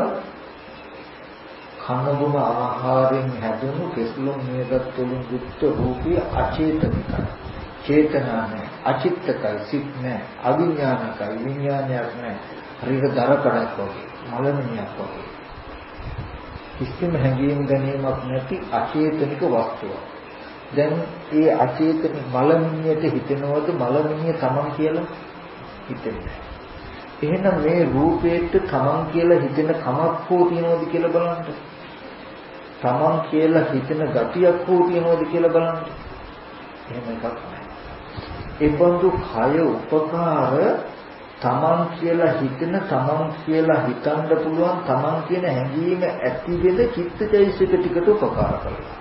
කනබුන ආහාරයෙන් හැදුණු කෙස්ලොම් නියදත් තුලින් යුක්ත රූපය අචේතනිකයි. චේතනා නැහැ, අචිත්තකයි, සිත් නැහැ, අවිඥානිකයි, විඥානයක් නැහැ. හරියට දරකඩක් වගේ, මලමිණියක් වගේ. කිසිම හැඟීම් ගැනීමක් නැති අචේතනික වස්තුවක්. දැන් ඒ අචේතනික මලමිණියට හිතෙනවද මලමිණිය තමන් කියලා? හිතෙන්නේ. එහෙනම් මේ රූපේට තමන් කියලා හිතෙන කමක් හෝ තියනවද කියලා බලන්න. තමන් කියලා හිතෙන ගතියක් හෝ තියනවද කියලා බලන්න. එහෙම එකක් නැහැ. ඒ බඳු කය උපකාර තමන් කියලා හිතෙන තමන් කියලා හිතන්න පුළුවන් තමන් කියන හැඟීම ඇති වෙන චිත්තචෛතසික ටිකට උපකාර කරනවා.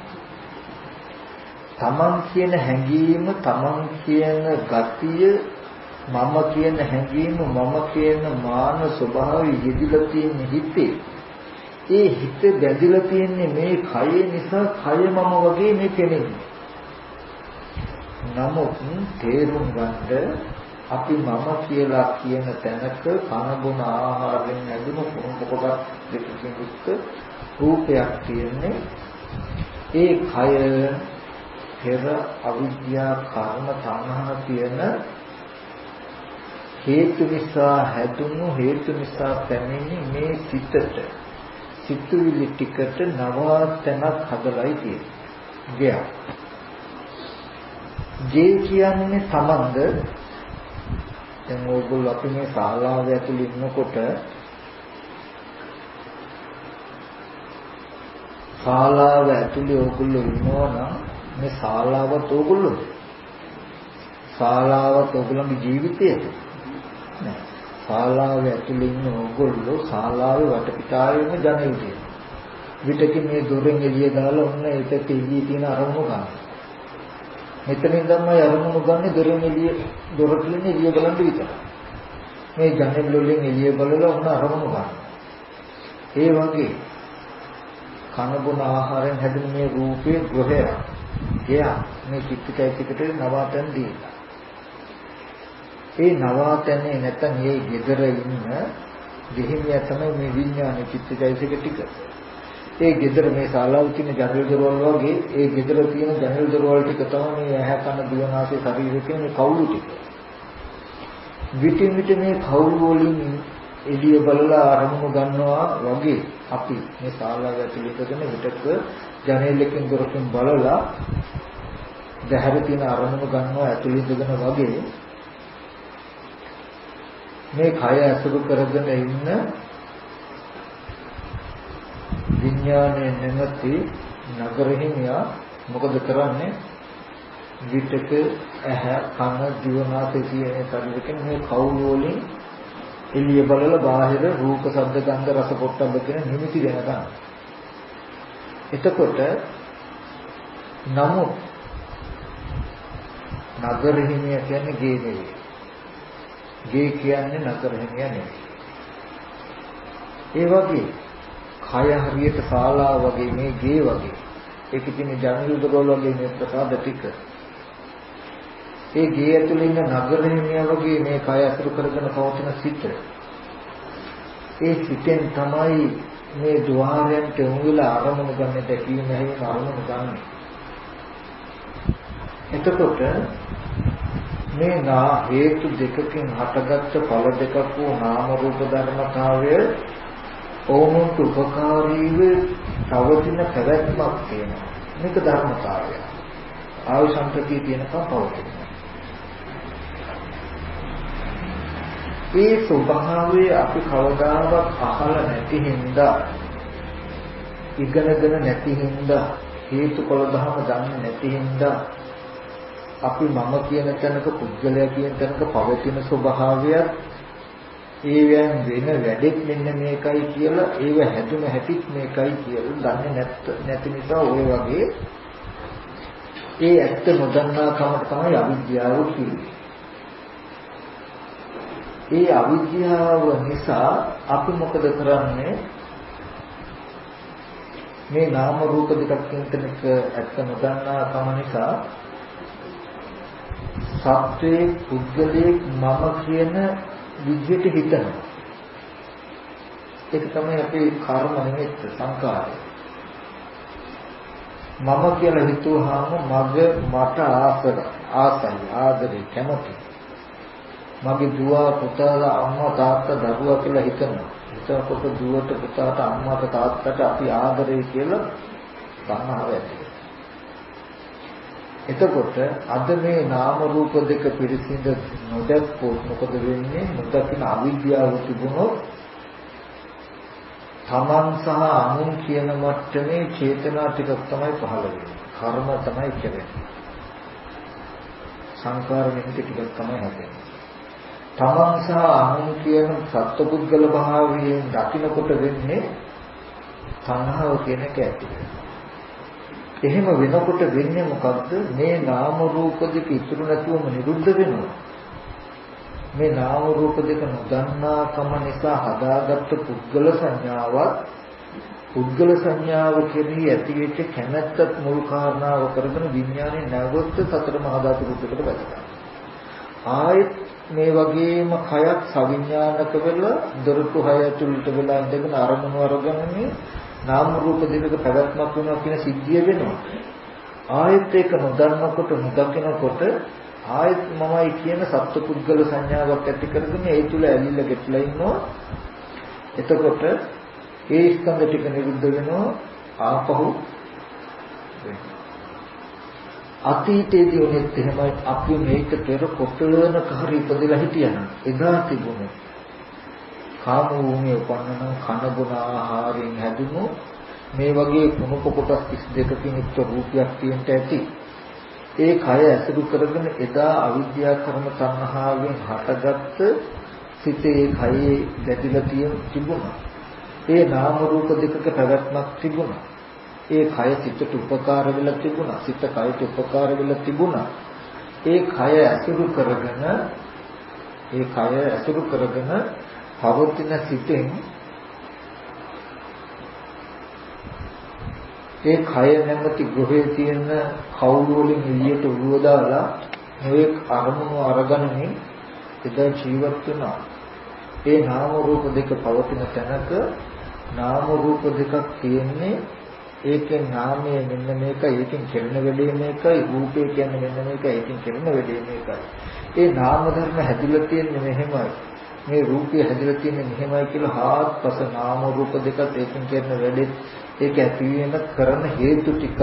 තමන් කියන හැඟීම තමන් කියන ගතිය මම කියන හැඟීම මම කියන මාන ස්වභාවය යෙදිලා තියෙන හිතේ ඒ හිත බැඳිලා තියෙන්නේ මේ කය නිසා කය මම වගේ මේ පෙනෙන්නේ. නමුත් තේරුම් ගන්න අපි මම කියලා කියන තැනක කනබුන ආහාරයෙන් ලැබුණු කොටස් දෙකකින් යුක්ත රූපයක් තියෙන්නේ. ඒ කය පෙර අවිද්‍යා කර්ම තණ්හා කියන හේතු නිසා හැදුණු හේතු නිසා පැමිණි මේ සිතට සිතුවිලි ටිකට නවාතනක් හදලායි තියෙන්නේ. ගියා. ගේ කියන්නේ තමන්ද දැන් ඕගොල්ලෝ අපි මේ ශාලාව ඇතුළේ ඉන්නකොට ශාලාව ඇතුළේ ඕගොල්ලෝ ඉන්නවා නම් මේ ශාලාවත් ඕගොල්ලෝද? ශාලාවත් ඕගොල්ලෝගේ ජීවිතයද? නෑ. ශාලාව ඇතුළේ ඉන්න ඕගොල්ලෝ ශාලාවේ වටපිටාවෙම ජනෙල් තියෙනවා. විතකින් මේ දොරෙන් එළිය දාලා ඔන්න ඒකත් එළියේ තියෙන අරමුණු ගන්න. මෙතනින් තමයි අරමුණු ගන්න දොරෙන් එළිය දොර තියෙන එළිය බලන් විතරයි. මේ ජනෙල් වලින් එළිය බලලා ඔන්න අරමුණු ගන්න. ඒ වගේ කන බොන ආහාරයෙන් හැදෙන මේ රූපේ ග්‍රහය එයා මේ චිත්තචෛතසිකට නවාතැන් දීලා. ඒ නවාතැනේ නැත්නම් මේ gedara ඉන්න දෙහිමියා තමයි මේ විඥාන චිත්තචෛතසික ටික. ඒ gedara මේ ශාලාවේ තියෙන ජනල් දොරවල් වගේ ඒ gedara තියෙන ජනල් දොරවල් ටික තමයි මේ ඇහැ කන දිව නාසය ශරීරය කියන මේ කවුළු ටික. විටින් විට මේ කවුළු වලින් එළිය බලලා අරමුණු ගන්නවා වගේ අපි මේ ශාලාව ඇතුළේ ඉඳගෙන විතක ජනේලකින් දොරකින් බලලා දැහැර තියෙන අරමුණු ගන්නවා ඇතුළේ ඉඳගෙන වගේ මේ කය අසුරු කරගෙන ඉන්න විඥානයේ නැමැති නගරහිමියා මොකද කරන්නේ? විතක ඇහැ කන දිව නාසය කියන ශරීරයෙන් මේ කවුළු වලින් එළිය බලලා බාහිර රූප ශබ්ද ගන්ධ රස පොට්ටබ්බ කියන නිමිති ගැන ගන්න. එතකොට නමුත් නගර හිමිය කියන්නේ ගේ නෙවෙයි. ගේ කියන්නේ නගර හිමිය නෙවෙයි. ඒ වගේ කය හරියට ශාලාව වගේ මේ ගේ වගේ ඒකේ තියෙන ජනේල දොරවල් වගේ මේ ප්‍රසාද ටික ඒ ගේ ඇතුළේ ඉන්න නගර හිමිය වගේ මේ කය අසුරු කරගෙන පවතින සිත. ඒ සිතෙන් තමයි මේ ద్వාරයන්ට උඟලා අරමුණු ගන්න දැකීම හැම අරමුණු ගන්න. එතකොට මේ හේතු දෙකකින් හටගත්ත ඵල දෙකක් වූ නාම රූප ධර්මතාවය ඕමුන්ට උපකාරීව තවතින පැවැත්මක් තියෙනවා. මේක ධර්මතාවය. ආයසන්තතිය තියෙනකම් පවතින. ඒ ස්වභාවය අපි කවදාවත් අහලා නැති හින්දා ඉගෙනගෙන නැති හින්දා හේතුඵල ධර්ම දන්නේ නැති හින්දා අපි මම කියන තැනක පුද්ගලයා කියන තැනක පවතින ස්වභාවයත් ඒවෙන් වෙන වැඩෙත් මෙන්න මේකයි කියලා ඒව හැදුන හැටිත් මේකයි කියලා දන්නේ නැති නිසා ඔය වගේ ඒ ඇත්ත නොදන්නා කමට තමයි අවිද්‍යාව කියන්නේ. ඒ අවිද්‍යාව නිසා අපි මොකද කරන්නේ? මේ නාම රූප දෙකක් කියන ඇත්ත නොදන්නා කම නිසා සත්‍යයේ පුද්ගලයේ මම කියන විදිහට හිතනවා. ඒක තමයි අපේ කර්ම නිමිත්ත සංකාරය. මම කියලා හිතුවාම මට ආසයි ආදරේ කැමති. මගේ දුව පුතාලා අම්මා තාත්තා දරුවා කියලා හිතනවා. එතකොට දුවට පුතාට අම්මාට තාත්තට අපි ආදරේ කියලා සංහාව ඇති. එතකොට අද මේ නාම රූප දෙක පිරිසිඳ නොදැක්කොත් මොකද වෙන්නේ? නොදකින අවිද්‍යාව තිබුණොත් තමන් සහ අනුන් කියන මට්ටමේ චේතනා ටිකක් තමයි පහළ වෙන්නේ. කර්ම තමයි කියන්නේ. සංකාර නිමිති ටිකක් තමයි හැදෙන්නේ. තමන් සහ අනුන් කියන සත්පුද්ගල භාවයෙන් දකින්නකොට වෙන්නේ තණ්හාව කියන එක ඇති වෙනවා. එහෙම වෙනකොට වෙන්නේ මොකද්ද? මේ නාම රූප දෙක ඉතුරු නැතුවම නිරුද්ධ වෙනවා. මේ නාම රූප දෙක නොදන්නා කම නිසා හදාගත්ත පුද්ගල සංඥාව කෙරෙහි ඇතිවෙච්ච කැමැත්තත් මුල් කාරණාව කරගෙන විඥානයේ නැවත සතර මහා ධාතු රූපයකට වැටෙනවා. ආයෙත් මේ වගේම කයක් සවිඥානික වෙලා දොරටු හය ඇතුළට වෙලා ඉඳගෙන අරමුණු අරගන්නේ නාම රූප දෙකක පැවැත්මක් වෙනවා කියන සිද්ධිය වෙනවා. ආයත් ඒක නොදන්නකොට නොදකිනකොට ආයත් මමයි කියන සත්පුද්ගල සංඥාවක් ඇති කරගෙන ඒ තුල ඇලිලා ගැටලා ඉන්නවා. එතකොට ඒ ස්කන්ධ ටික නිරුද්ධ වෙනවා ආපහු අතීතයේදී උනේත් එහෙමයි අපි මේක පෙර කොතනක හරි ඉපදලා හිටියනම් එදා තිබුණේ කාම භූමියේ උපන්නන කන බොන ආහාරයෙන් හැදුණු මේ වගේ කුණප කොටස් 32කින් යුක්ත රූපයක් තියෙන්න ඇති. ඒ කය ඇසුරු කරගෙන එදා අවිද්‍යා කර්ම තණ්හාවෙන් හටගත්ත සිතේ කයේ දැඩිලා තිබුණා. ඒ නාම රූප දෙකක පැවැත්මක් තිබුණා. ඒ කය සිතට උපකාර වෙලා තිබුණා. සිත කයට උපකාර වෙලා තිබුණා. ඒ කය ඇසුරු කරගෙන පවතින සිතෙන් ඒ කය නැමැති ගෘහයේ තියෙන කවුළු වලින් එළියට උරුව දාලා මේ අරමුණු අරගන්නේ එදා ජීවත් වෙනවා. ඒ නාම රූප දෙක පවතින තැනක නාම රූප දෙකක් තියෙන්නේ. ඒකෙන් නාමය මෙන්න මේකයි, ඒකෙන් කෙරෙන වැඩේ මේකයි, රූපය කියන්නේ මෙන්න මේකයි, ඒකෙන් කෙරෙන වැඩේ මේකයි. ඒ නාම ධර්ම හැදිලා තියෙන්නේ මෙහෙමයි. මේ රූපය හැදිලා තියෙන්නේ මෙහෙමයි කියලා හාත්පස නාම රූප දෙකත් ඒකෙන් කෙරෙන වැඩේ ඒක ඇතිවීම කරන හේතු ටික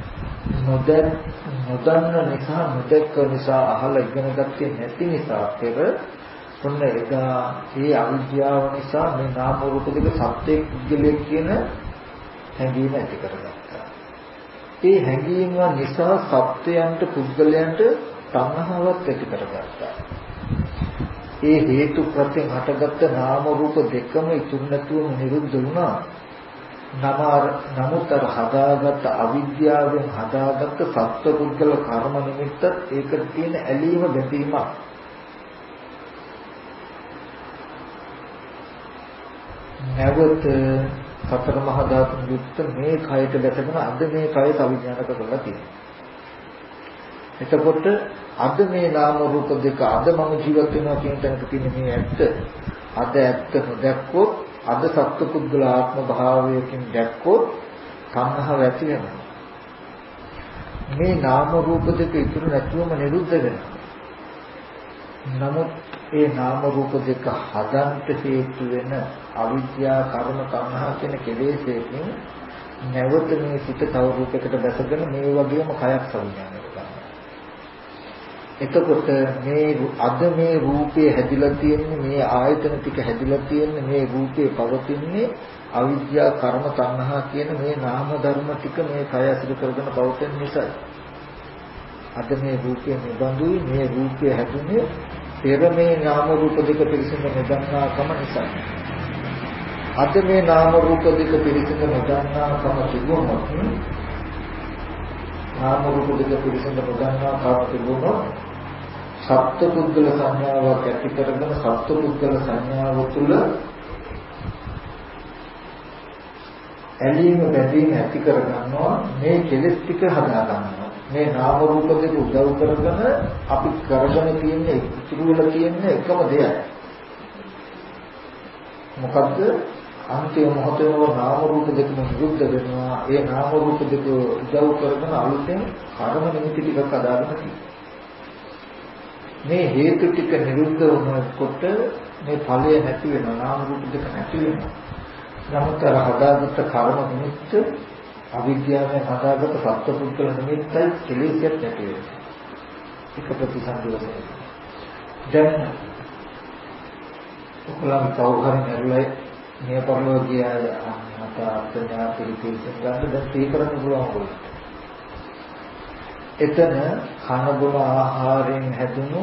නොදන්න නිසා නොදැක්ක නිසා අහලා ඉගෙන ගත්තේ නැති නිසා පෙර ඔන්න එදා ඒ අවිද්‍යාව නිසා මේ නාම රූප දෙක සත්‍යයක් පුද්ගලයෙක් කියන හැඟීම ඇති කරගත්තා. ඒ හැඟීම නිසා සත්‍යයන්ට පුද්ගලයන්ට තණ්හාවක් ඇති කරගත්තා. ඒ හේතු ප්‍රත්‍යයෙන් හටගත්ත නාම රූප දෙකම ඉතුරු නැතුවම නිරුද්ධ වුණා. නමුත් අර හදාගත්ත අවිද්‍යාවෙන් හදාගත්ත සත්පුද්ගල කර්ම නිමිත්තත් ඒකට තියෙන ඇලීම බැඳීමක්. නැවත සතර මහා ධාතුන් යුක්ත මේ කයට දැකගෙන අද මේ කය අවිඥානික කරලා තියෙනවා. එතකොට අද මේ නාම රූප දෙක අද මම ජීවත් වෙනවා කියන තැනක තියෙන මේ ඇත්ත අද ඇත්ත නොදැක්කොත් අද සත්පුද්ගල ආත්ම භාවයකින් දැක්කොත් තණ්හාව ඇති වෙනවා. මේ නාම රූප දෙක ඉතුරු නැතුවම නිරුද්ධ වෙනවා. නමුත් ඒ නාම රූප දෙක හදන්ට හේතු වෙන අවිද්‍යා කර්ම තණ්හා කියන කෙලෙසකින් නැවත මේ සිත තව රූපයකට දැසගෙන මේ වගේම කයක් සංඥානකට ගන්නවා. එතකොට මේ අද මේ රූපේ හැදිලා තියෙන්නේ මේ ආයතන ටික හැදිලා තියෙන්නේ මේ රූපේ පවතින්නේ අවිද්‍යා කර්ම තණ්හා කියන මේ නාම ධර්ම ටික මේ කය ඇසුරු කරගෙන පවතින නිසා. අද මේ රූපේ නිබඳුයි මේ රූපේ හැදුනේ පෙර මේ නාම රූප දෙක පිරිසිදු නොදන්නාකම නිසා. අද මේ නාම රූප දෙක පිරිසිදු නොදන්නාකම තිබුණොත් නාම රූප දෙක පිරිසිදු නොදන්නාකම තිබුණොත් සත්පුද්ගල සංඥාවක් ඇති කරගෙන සත්පුද්ගල සංඥාව තුළ ඇලීම බැඳීම ඇති කරගන්නවා. මේ කෙලෙස් ටික හදා ගන්නවා. මේ නාම රූප දෙක උදව් කරගෙන අපි කරගෙන තියෙන්නේ ඉතුරු වෙලා තියෙන්නේ එකම දෙයයි. මොකද්ද? අන්තිම මොහොතේම නාම රූප දෙකම නිරුද්ධ වෙනවා. ඒ නාම රූප දෙක උදව් කරගෙන අලුතෙන් කර්ම නිමිති ටිකක් හදාගන්න තියෙනවා. මේ හේතු ටික නිරුද්ධ වුණොත් මේ ඵලය නැති වෙනවා. නාම රූප දෙක නැති වෙනවා. නමුත් අර හදාගත්ත කර්ම නිමිත්ත අවිද්‍යාවෙන් හදාගත්ත සත්පුද්ගල නිමිත්තයි කෙලෙසක් නැති වෙනවා. එක ප්‍රතිසංයෝගය. දැන් ඔකලම් කවුරුහරි නරුලයි මේ පරිලෝකීය අත අප්‍රඥා පිළිපිලිසෙන් ගන්න දැන් තීකරන්න පුළුවන් වුණා. එතන කන බොන ආහාරයෙන් හැදුණු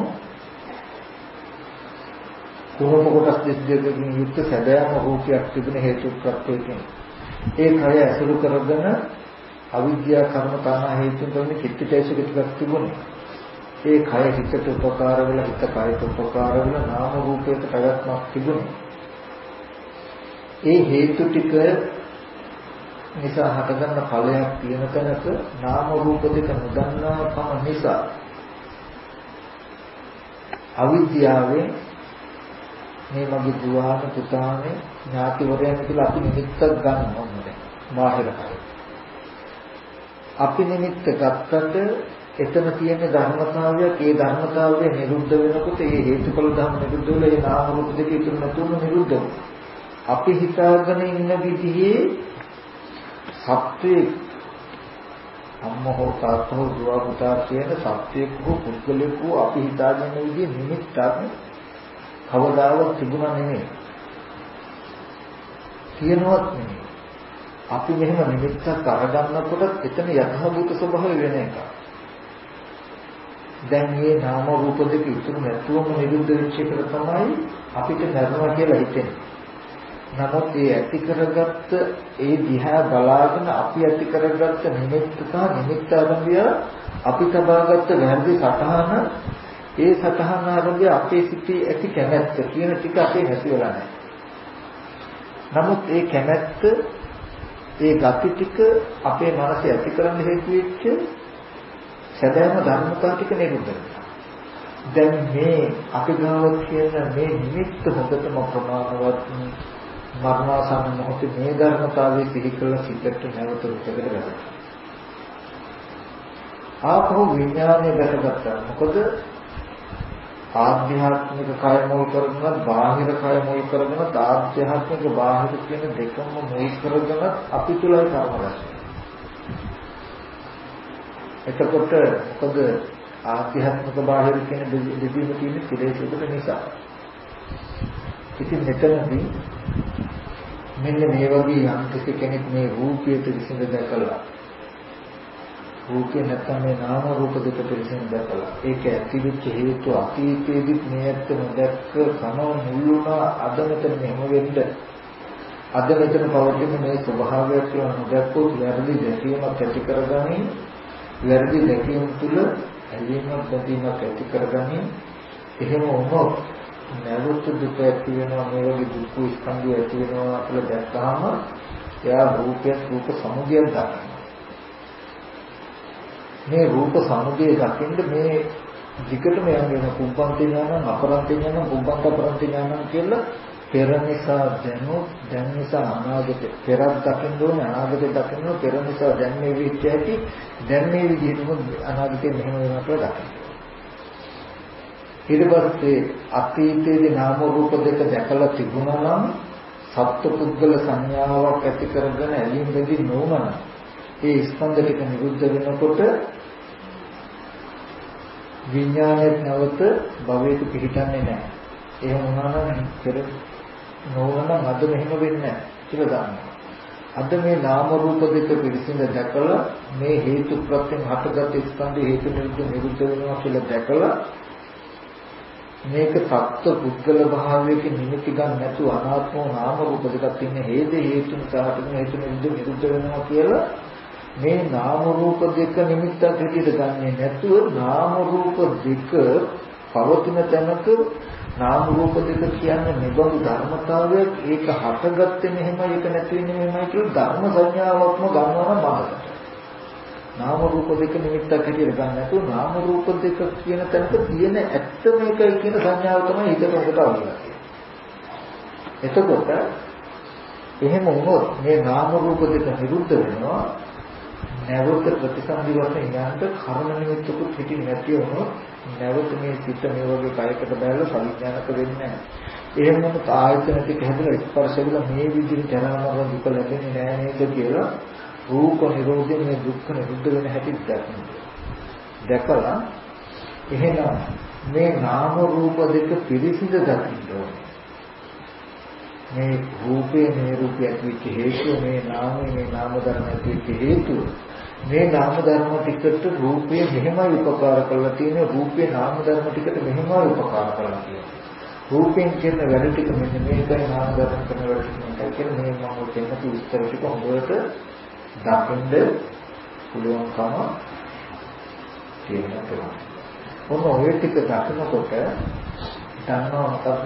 කුණප කොටස් 32කින් යුක්ත සැබෑම රූපයක් තිබෙන හේතු ප්‍රත්‍යයෙන් ඒ කය ඇසුරු කරගෙන අවිද්‍යා කර්ම තණ්හා හේතුන් තමයි චිත්තචෛතසික ටිකක් තිබුණේ. ඒ කය හිතට උපකාර වෙලා හිත කයට උපකාර වෙලා නාම රූපයක පැවැත්මක් තිබුණේ. ඒ හේතු ටික නිසා හටගන්න ඵලයක් තියෙන තැනක නාම රූප දෙක නොදන්නාකම නිසා අවිද්‍යාවෙන් මේ මගේ දුවාන පුතානේ ඥාතිවරයන් කියලා අපි නිමිත්තක් ගන්නවා නේද? බාහිර කය. අපි නිමිත්ත ගත්තට එතන තියෙන ධර්මතාවයක් ඒ ධර්මතාවය නිරුද්ධ වෙනකොට ඒ හේතුඵල ධර්ම නිරුද්ධ වෙලා ඒ නාම රූප දෙක ඉතුරු නැතුවම නිරුද්ධ වෙනවා. අපි හිතාගෙන ඉන්න විදිහේ සත්‍යයේ අම්මෝ තාත්තෝ දුව පුතා කියන සත්‍යයක් හෝ පුද්ගලයෙක් හෝ අපි හිතාගෙන ඉන්න විදිහේ නිමිත්තක් කවදාවත් තිබුණා නෙමෙයි. කියනවත් නෙමෙයි. අපි මෙහෙම නිමිත්තක් අරගන්නකොට එතන යථාභූත ස්වභාවය වෙන එකක්. දැන් මේ නාම රූප දෙක ඉතුරු නැතුවම නිරුද්ධ වෙච්ච එක තමයි අපිට නරනවා කියලා හිතෙන්නේ. නමුත් ඒ ඇති කරගත්ත ඒ දිහා බලාගෙන අපි ඇති කරගත්ත නිමිත්ත සහ නිමිත්ත ආරම්භය අපි තබාගත්ත වැරදි සතහන ඒ සතහන ආරම්භය අපේ සිටේ ඇති කැමැත්ත කියන ටික අපේ නැති වෙලා නැහැ. නමුත් ඒ කැමැත්ත ඒ ගති ටික අපේ මනසේ ඇති කරන්න හේතු වෙච්ච සැබෑම ධර්මතාව ටික නිරුද්ධ වෙනවා. දැන් මේ අපි ගාව කියන මේ නිමිත්ත හොඳටම ප්‍රමාණවත් මරණාසන්න මොහොතේ මේ ධර්මතාවයේ සිහි කළ සිතට නැවත උත්තරකට ගන්නවා. ආපහු විඥානය දැකගත්තා. මොකද ආධ්‍යාත්මික කය මුල් කරගෙන බාහිර කය මුල් කරගෙන ආධ්‍යාත්මික බාහිර කියන දෙකම මුල් කරගෙන අපි තුලයි කර්ම රැස්. එතකොට මොකද ආධ්‍යාත්මික බාහිර කියන දෙකම තියෙන්නේ කෙලෙසුකට නිසා. ඉතින් මෙතනදී මෙන්න මේ වගේ යම් කෙනෙක් මේ රූපයට විසඳ දැකලා රූපේ නැත්නම් මේ නාම රූප දෙක පිළිසින් දැකලා ඒක ඇතිවෙච්ච හේතු අතීතයේදී මේ ඇත්ත නොදැක්ක සම මුල්ුණා අද මෙතන මෙහෙම වෙන්න අද මෙතන පවතින මේ ස්වභාවයක් කියලා නොදැක්කොත් වැරදි දැකීමක් ඇති කරගනින් වැරදි දැකීම තුළ ඇලීමක් දැකීමක් ඇති කරගනින් එහෙම වුණොත් නැවත දුක ඇති වෙනවා මේ වගේ දුක් ස්කන්ධය ඇති වෙනවා කියලා දැක්කහම එයා රූපයක් රූප සමුදයක් දකිනවා. මේ රූප සමුදය දකින්න මේ විකටම යන කුම්පන්ති ඥාන අපරන්ති ඥාන කුම්පන්ත අපරන්ති ඥාන කියලා පෙර නිසා දැනුත් දැන් නිසා අනාගත පෙරක් දකින්න ඕනේ අනාගතේ දකින්න පෙර නිසා දැන් මේ විච්ච ඇති දැන් මේ විදිහටම අනාගතේ මෙහෙම වෙනවා කියලා දකින්න. ඊට පස්සේ අතීතයේදී නාම රූප දෙක දැකලා තිබුණා නම් සත්පුද්ගල සංඥාවක් ඇති කරගෙන ඇලීම් බැඳී නොවන ඒ ස්කන්ධ ටික නිරුද්ධ වෙනකොට විඥානයේ නැවත භවයට පිහිටන්නේ නැහැ. එහෙම වුණා නම් පෙර නොවන අද මෙහෙම වෙන්නේ නැහැ කියලා දානවා. අද මේ නාම රූප දෙක පිළිසිඳ දැකලා මේ හේතු ප්‍රත්‍යයෙන් හටගත් ස්කන්ධ හේතු නිරුද්ධ වෙනවා කියලා දැකලා මේක සත්ත්ව පුද්ගල භාවයක නිමිති ගන්න නැතුව අනාත්ම නාම රූප දෙකක් තියෙන හේතු නිසා හටගෙන හේතු නිරුද්ධ වෙනවා කියලා මේ නාම රූප දෙක නිමිත්තක් හැටියට ගන්නෙ නැතුව නාම රූප දෙක පවතින තැනක නාම රූප දෙක කියන්නේ නිබඳු ධර්මතාවයක් ඒක හටගත්තේ මෙහෙමයි ඒක නැති වෙන්නේ මෙහෙමයි කියලා ධර්ම සංඥාවක්ම ගන්නවා නම් මනසට නාම රූප දෙක නිමිත්තක් හැටියට ගන්න නැතුව නාම රූප දෙක කියන තැනක තියෙන ඇත්ත මේකයි කියන සංඥාව තමයි හිතට ඔබට අවුලක්. එතකොට එහෙම වුණොත් මේ නාම රූප දෙක නිරුද්ධ වෙනවා නැවත ප්‍රතිසන්දි වශයෙන් යනට කර්ම නිමිත්තකුත් හිතින් නැති වුණොත් නැවත මේ සිත මේ වගේ කයකට බැලලා සවිඥානික වෙන්නේ නැහැ. එහෙම වුණොත් ආයතන ටික හැදලා ස්පර්ශ වෙලා මේ විදිහට ජරාමරණ දුක ලැබෙන්නේ නැහැ නේද කියලා රූප නිරෝධයෙන් මේ දුක්ඛ නිරුද්ධ වෙන හැටි දැකලා එහෙනම් මේ නාම රූප දෙක පිරිසිදු දකින්න ඕනේ. මේ රූපේ මේ රූපයක් විච්ච හේතුව මේ නාමයේ මේ නාම ධර්ම විච්ච හේතුව මේ නාම ධර්ම ටිකට රූපේ මෙහෙමයි උපකාර කරලා තියෙන රූපේ නාම ධර්ම ටිකට මෙහෙමයි උපකාර කරලා තියෙනවා. රූපෙන් කියන වැඩ ටික මෙන්න මේකයි නාම ධර්ම කරන වැඩ ටික කියලා මේ මම කියන විස්තර ටික හොඳට දකින්න පුළුවන්කම තියෙනවා. ඔන්න ඔය ටික දකිනකොට දන්නවා මොකද්ද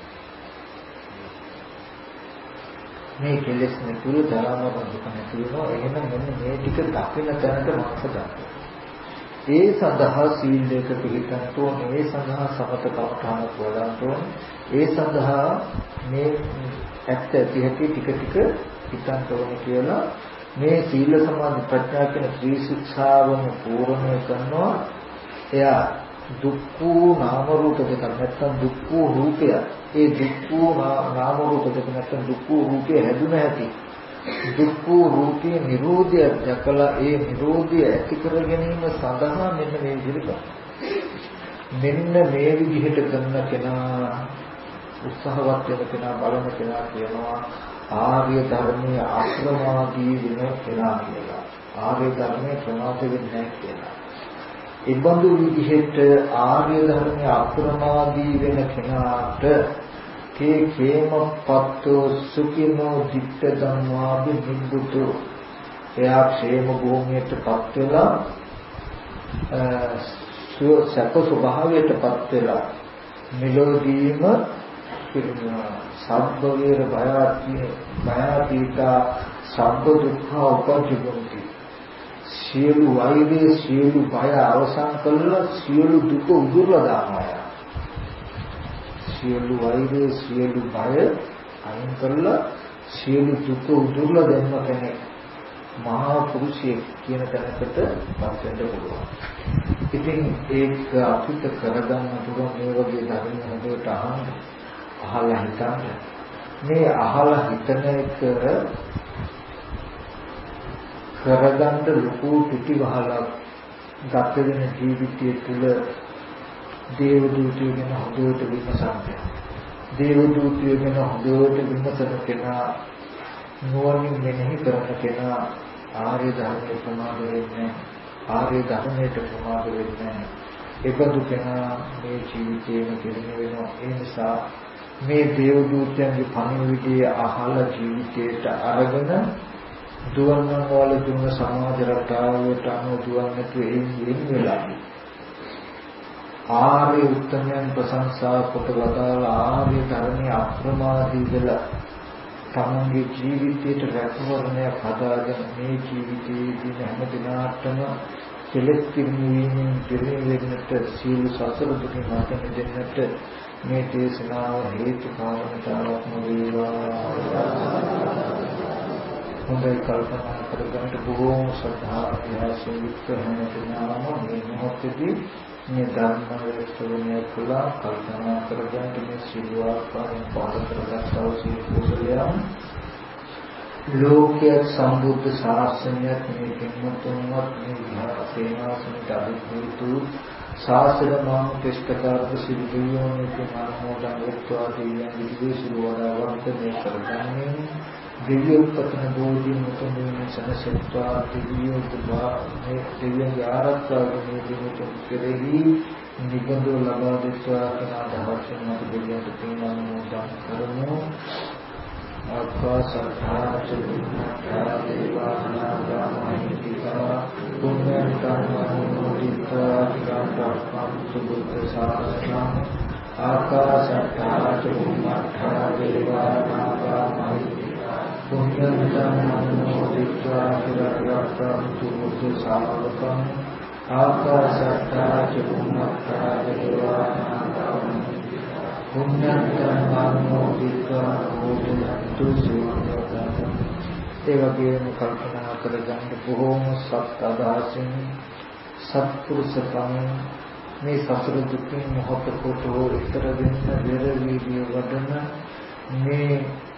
මේ කෙලෙස් නැතුව ධර්මවල දුක නැති වෙනවා. එහෙනම් මෙන්න මේ ටික දකින තැනට මනස ගන්න. ඒ සඳහා සීලයක පිළිපදන්න ඕනේ. ඒ සඳහා සමතකමතාවක් වඩන්න ඕනේ. ඒ සඳහා මේ ඇත්ත ඇති හැටි ටික ටික හිතන්න ඕනේ කියලා මේ සීල සමාධි ප්‍රඥා කියන ත්‍රි ශික්ෂාවම පූර්ණය කරනවා. එයා දුක්ඛ නාම රූප දෙක නැත්නම් දුක්ඛ රූපය. ඒ දුක්ඛ නාම රූප දෙක නැත්නම් දුක්ඛ රූපය හැදුන හැටි. දුක්ඛ රූපේ නිරෝධය දැකලා ඒ නිරෝධය ඇති කර ගැනීම සඳහා මෙන්න මේ විදිහට මෙන්න මේ විදිහට කරන කෙනා උත්සාහවත් වෙන කෙනා බලන කෙනා කියනවා ආර්ය ධර්මයේ අප්‍රමාදී වෙන කෙනා කියලා. ආර්ය ධර්මයේ ප්‍රමාද වෙන්නේ නැහැ කියලා. ඒ බඳු විදිහට ආර්ය ධර්මයේ අප්‍රමාදී වෙන කෙනාට කේමපත්තෝ සුඛිනෝ ධිට්ඨ ධම්මාදි නිබ්බුතු එයා ക്ഷേම භූමියටපත් වෙලා සත්‍ය ස්වභාවයටපත් වෙලා මෙලොදීම සබ්බ වේර භයාපීඨා සබ්බ දුක්ඛ උපජ්ජති සියලු වෛරය සියලු භය අවසන් කළා සියලු දුක උදුරලා දානවා. සියලු වෛරය සියලු භය අයින් කරලා සියලු දුක උදුරලා දෙන්න කෙනෙක් මහා පුරුෂයෙක් කියන තැනකට පත් වෙන්න පුළුවන්. ඉතින් ඒක අපිට කරගන්න පුළුවන් මේ වගේ ධර්ම හොඳට අහලා හිතන්න. මේ අහලා හිතන එක කරගන්න ලොකු පිටිවහලක් ගත වෙන ජීවිතය තුළ දේව දූතයෝ ගැන හොඳට විමසන්න. දේව දූතයෝ ගැන හොඳට විමසන කෙනා නුවණින් මෙනෙහි කරන කෙනා ආර්ය ධර්මයේ ප්‍රමාද වෙන්නේ ආර්ය ධර්මයට ප්‍රමාද වෙන්නේ ඒකදු කෙනා මේ ජීවිතේම කෙරෙන වෙනවා. ඒ නිසා මේ දේව දූතයන්ගේ පණිවිඩය අහලා ජීවිතයට අරගෙන දුවන්න වල දුන්න සමාජ රටාවට අනුව දුවන්නට එයින් වෙලා ආර්ය උත්තමයන් ප්‍රශංසා කොට වදාලා ආර්ය ධර්මයේ අප්‍රමාදී වෙලා තමන්ගේ ජීවිතයට රැකවරණයක් හදාගෙන මේ ජීවිතයේදී හැම දිනකටම කෙලෙස් කිරීමෙන් පිරිනැවෙන්නට සීල සසර දුකින් මාත මිදෙන්නට මේ දේශනාව හේතු කාරණාවක් වේවා. හොඳයි කල්පනා කරගන්න බොහෝම ශ්‍රද්ධාවන්තයන් යුක්ත වෙන කෙනාම මේ මොහොතේදී මේ ධර්ම ශ්‍රවණය කළා කල්පනා කරගන්න මේ සිල්වාකාරයෙන් පාද කරගත්තා වූ කුසලයන් ලෝකයේ සම්බුද්ධ ශාසනයත් මේ පින්වත්තුන්වත් මේ විහාරසේනාසනට අධිපති ශාසන මාන ක්ෂේත්‍රකාරක සිල් දෙවියන්ගේ මානෝදන් වත්වා දෙවියන් විදේශී වඩාවන්ත මේ කරගන්නේ දෙවියෝපතන බෝධි මුතුන් සනසත්වා දෙවියෝපවා මේ දෙවියන්ගේ ආරක්ෂාව මේ දිනුතුන් කෙරෙහි නිබඳව ලබා දෙත්වා කියන අදහසින් අපි දෙවියන්ට පින්වන්දන් කරමු. ආකාශත්ථා දේවානාගාමහිතිකා පුඤ්ඤන්තං අනුමෝදිत्वा සුබුද්ධ ශාසනං ආකාශත්ථා දේවානාගාමහිතිකා පුඤ්ඤන්තං අනුමෝදිत्वा සුබුද්ධ ශාසනං ආකාශත්ථා දේවානාගාමහිතිකා පුඤ්ඤන්තං අනුමෝදිत्वा හෝතු සුවපත්. ඒ වගේම කල්පනා කරගන්න බොහෝම සත් අදහසින් සත්පුරුෂකම් මේ සසර දුකින් මොහොතකට උත්තර දෙන්න දෙර වීර්ය වඩන මේ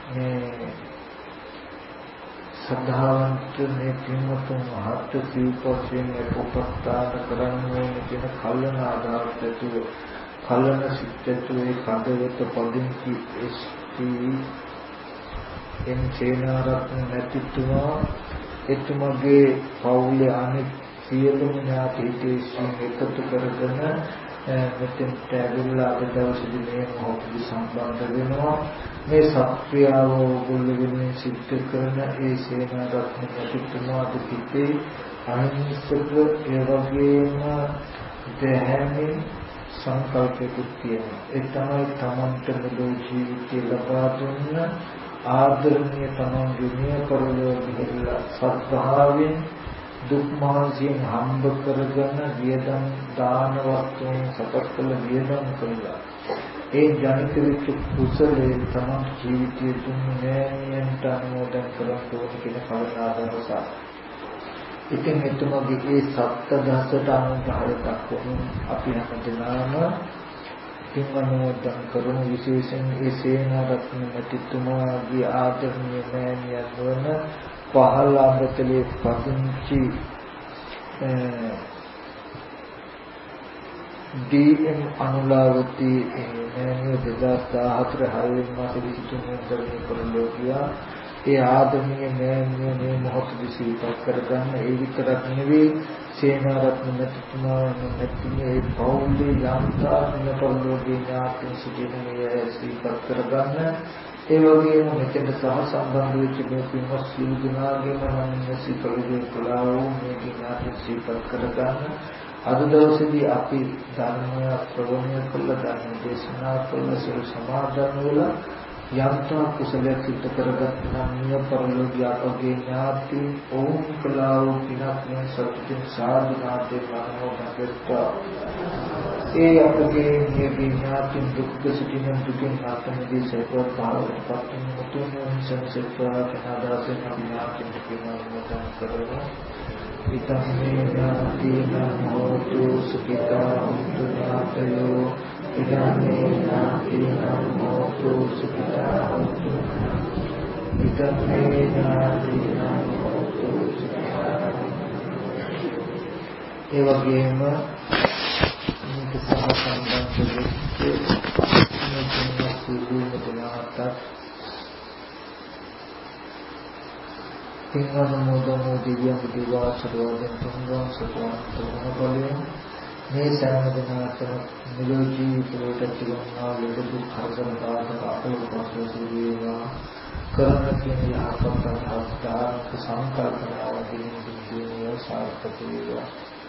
සද්ධාවන්ත මේ පින්වතුන් මහත් සීපෝෂයෙන් උපස්ථාන කරන්නේ කියන කල්යන ආදාර්ථය කලන සිත්තුවේ කඩවත පදිංචි එස්.ටී. එම් චේනාරත්න නැතිතුමා එතුමගේ පවුලේ අනෙක් සියලුම ඥාතීන් එකතු කරගෙන මෙතෙන්ට ඇවිල්ලා අද දවසේදී මේ මොහොතේ සම්බන්ධ වෙනවා. මේ සත්‍යාව ඕගොල්ලෝ වෙනුවෙන් සිද්ධ කරන ඒ සේනාරත්න නැතිතුමා දුකිතේ අහිංසක ඒ වගේම දැහැමි සංකල්පයකුත් තියෙනවා. ඒ තමයි තමන්ට මෙලොව ජීවිතය ලබා දුන්න ආදරණීය තමන්ගේ නිය පරිලෝක ගිහිල්ලා සත්භාවයෙන් දුක් මහන්සියෙන් හම්බ කරගෙන වියදම් දාන වස්තුන් සකස් කළ වියදම් කළා. ඒ ජනිත වෙච්ච කුසලයේ තමන් ජීවිතයේ තුන්වෙනියන්ට අනුමෝදන් කරන්න ඕන කියන කවදාවත් ඉතින් එතුමාගේ ඒ සත්දහසට අනුග්‍රහය දක්වමින් අපි හැමදෙනාම පින් අනුමෝදන් කරමු. විශේෂයෙන් ඒ සේනාරත්න මැතිතුමාගේ ආදරණීය මෑණියන් වන පහළඹතලේ පදිංචි ඩී.එම්. අනුලාවති මෑණියෝ 2014 හයවෙනි මාසේ 23 වෙනිදා පරලෝකියා. ඒ ආදරණීය මෑණියෝ මේ මොහොතේ සිහිපත් කරගන්න. ඒ විතරක් නෙවෙයි සේනාරත්න මැතිතුමා නැතිනේ ඒ පෞල්ලේ යම්තාත්ම පරලෝකී ඥාතින් සිටින මේ සිහිපත් කරගන්න. ඒ වගේම මෙතන සහ සම්බන්ධ වෙච්ච මේ පින්වත් සියලු දෙනාගේම නම් සිහිපදේ කළා මේ ඥාති සිහිපත් කරගන්න. අද දවසේදී අපි ධර්මය ශ්‍රවණය කළ ධර්ම දේශනා කළ සියලු සමාදන් වෙලා යම්තා කුසලයක් සිද්ධ කරගත් නම් නිය පරලෝකීය අපගේ ඥාති ඕම් කළා වූ පිනක් මේ සතුටින් සාධනාතේ මනෝමග්ගත්තා. ඒ අපගේ නිය ඥාති දුක්ඛ සිටින දුකින් ආත්මදී සේවවත් භාවයට පත් වූ මුතුන් සංසෙත්වා කනාදාසෙන් අභිඥාති දුකින් මොදන් කරවෝ. ඉතම්මේ ඥාතින හෝතු සුඛිතා හොන්තු ඥාතයෝ. ඉතම්මේ ඥාතින හෝතු සුඛිතා හොන්තු. ඉතම්මේ ඥාතින හෝතු සුඛිතා. ඒ වගේම මේක සහ සම්බන්ධ වෙච්ච මේ සිදුවීම් දෙනාට පින්වන්මෝදමෝ දිව්‍ය දිවාසරෝදෙන් තුන්වන් සතුන් තුනකලිය මේ සෑම දිනකටම නිරෝධ ජීවිතයට තිබුණා ලෙඩ දුක් කරදර බාධා අපලෝකසෝ සිදුවේවා. කරන කියන යහපත් අවස්ථාවක සංකල්පනාවකින් සිදුවේ සාර්ථක වේවා.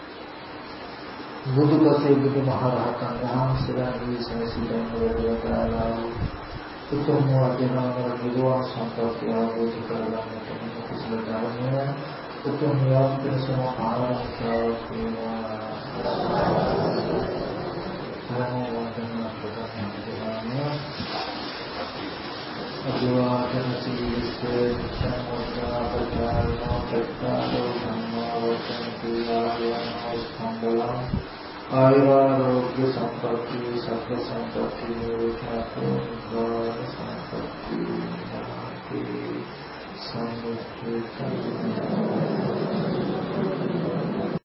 බුදුපසේ බුදුමහරහතන් වහන්සේලා මේ සැනසීම වේදනාලා උතුම් වදිනාම නිරෝධ සම්පත්තිය අවබෝධ කරගන්නට කුසල ධර්මය උතුම් යාත්‍රසම ආරක්ෂාවක් වේවා. අභිවාදන සීලසේ සම්මෝධා ප්‍රචාරණෝ චත්තාරෝ ධම්මා වචන්ති ආයනෝ සම්බලං ආයුරෝග්‍ය සම්පatti සබ්බ සම්පatti නිරෝධාතෝ නිවාර සම්පatti නාති සම්මුඛේ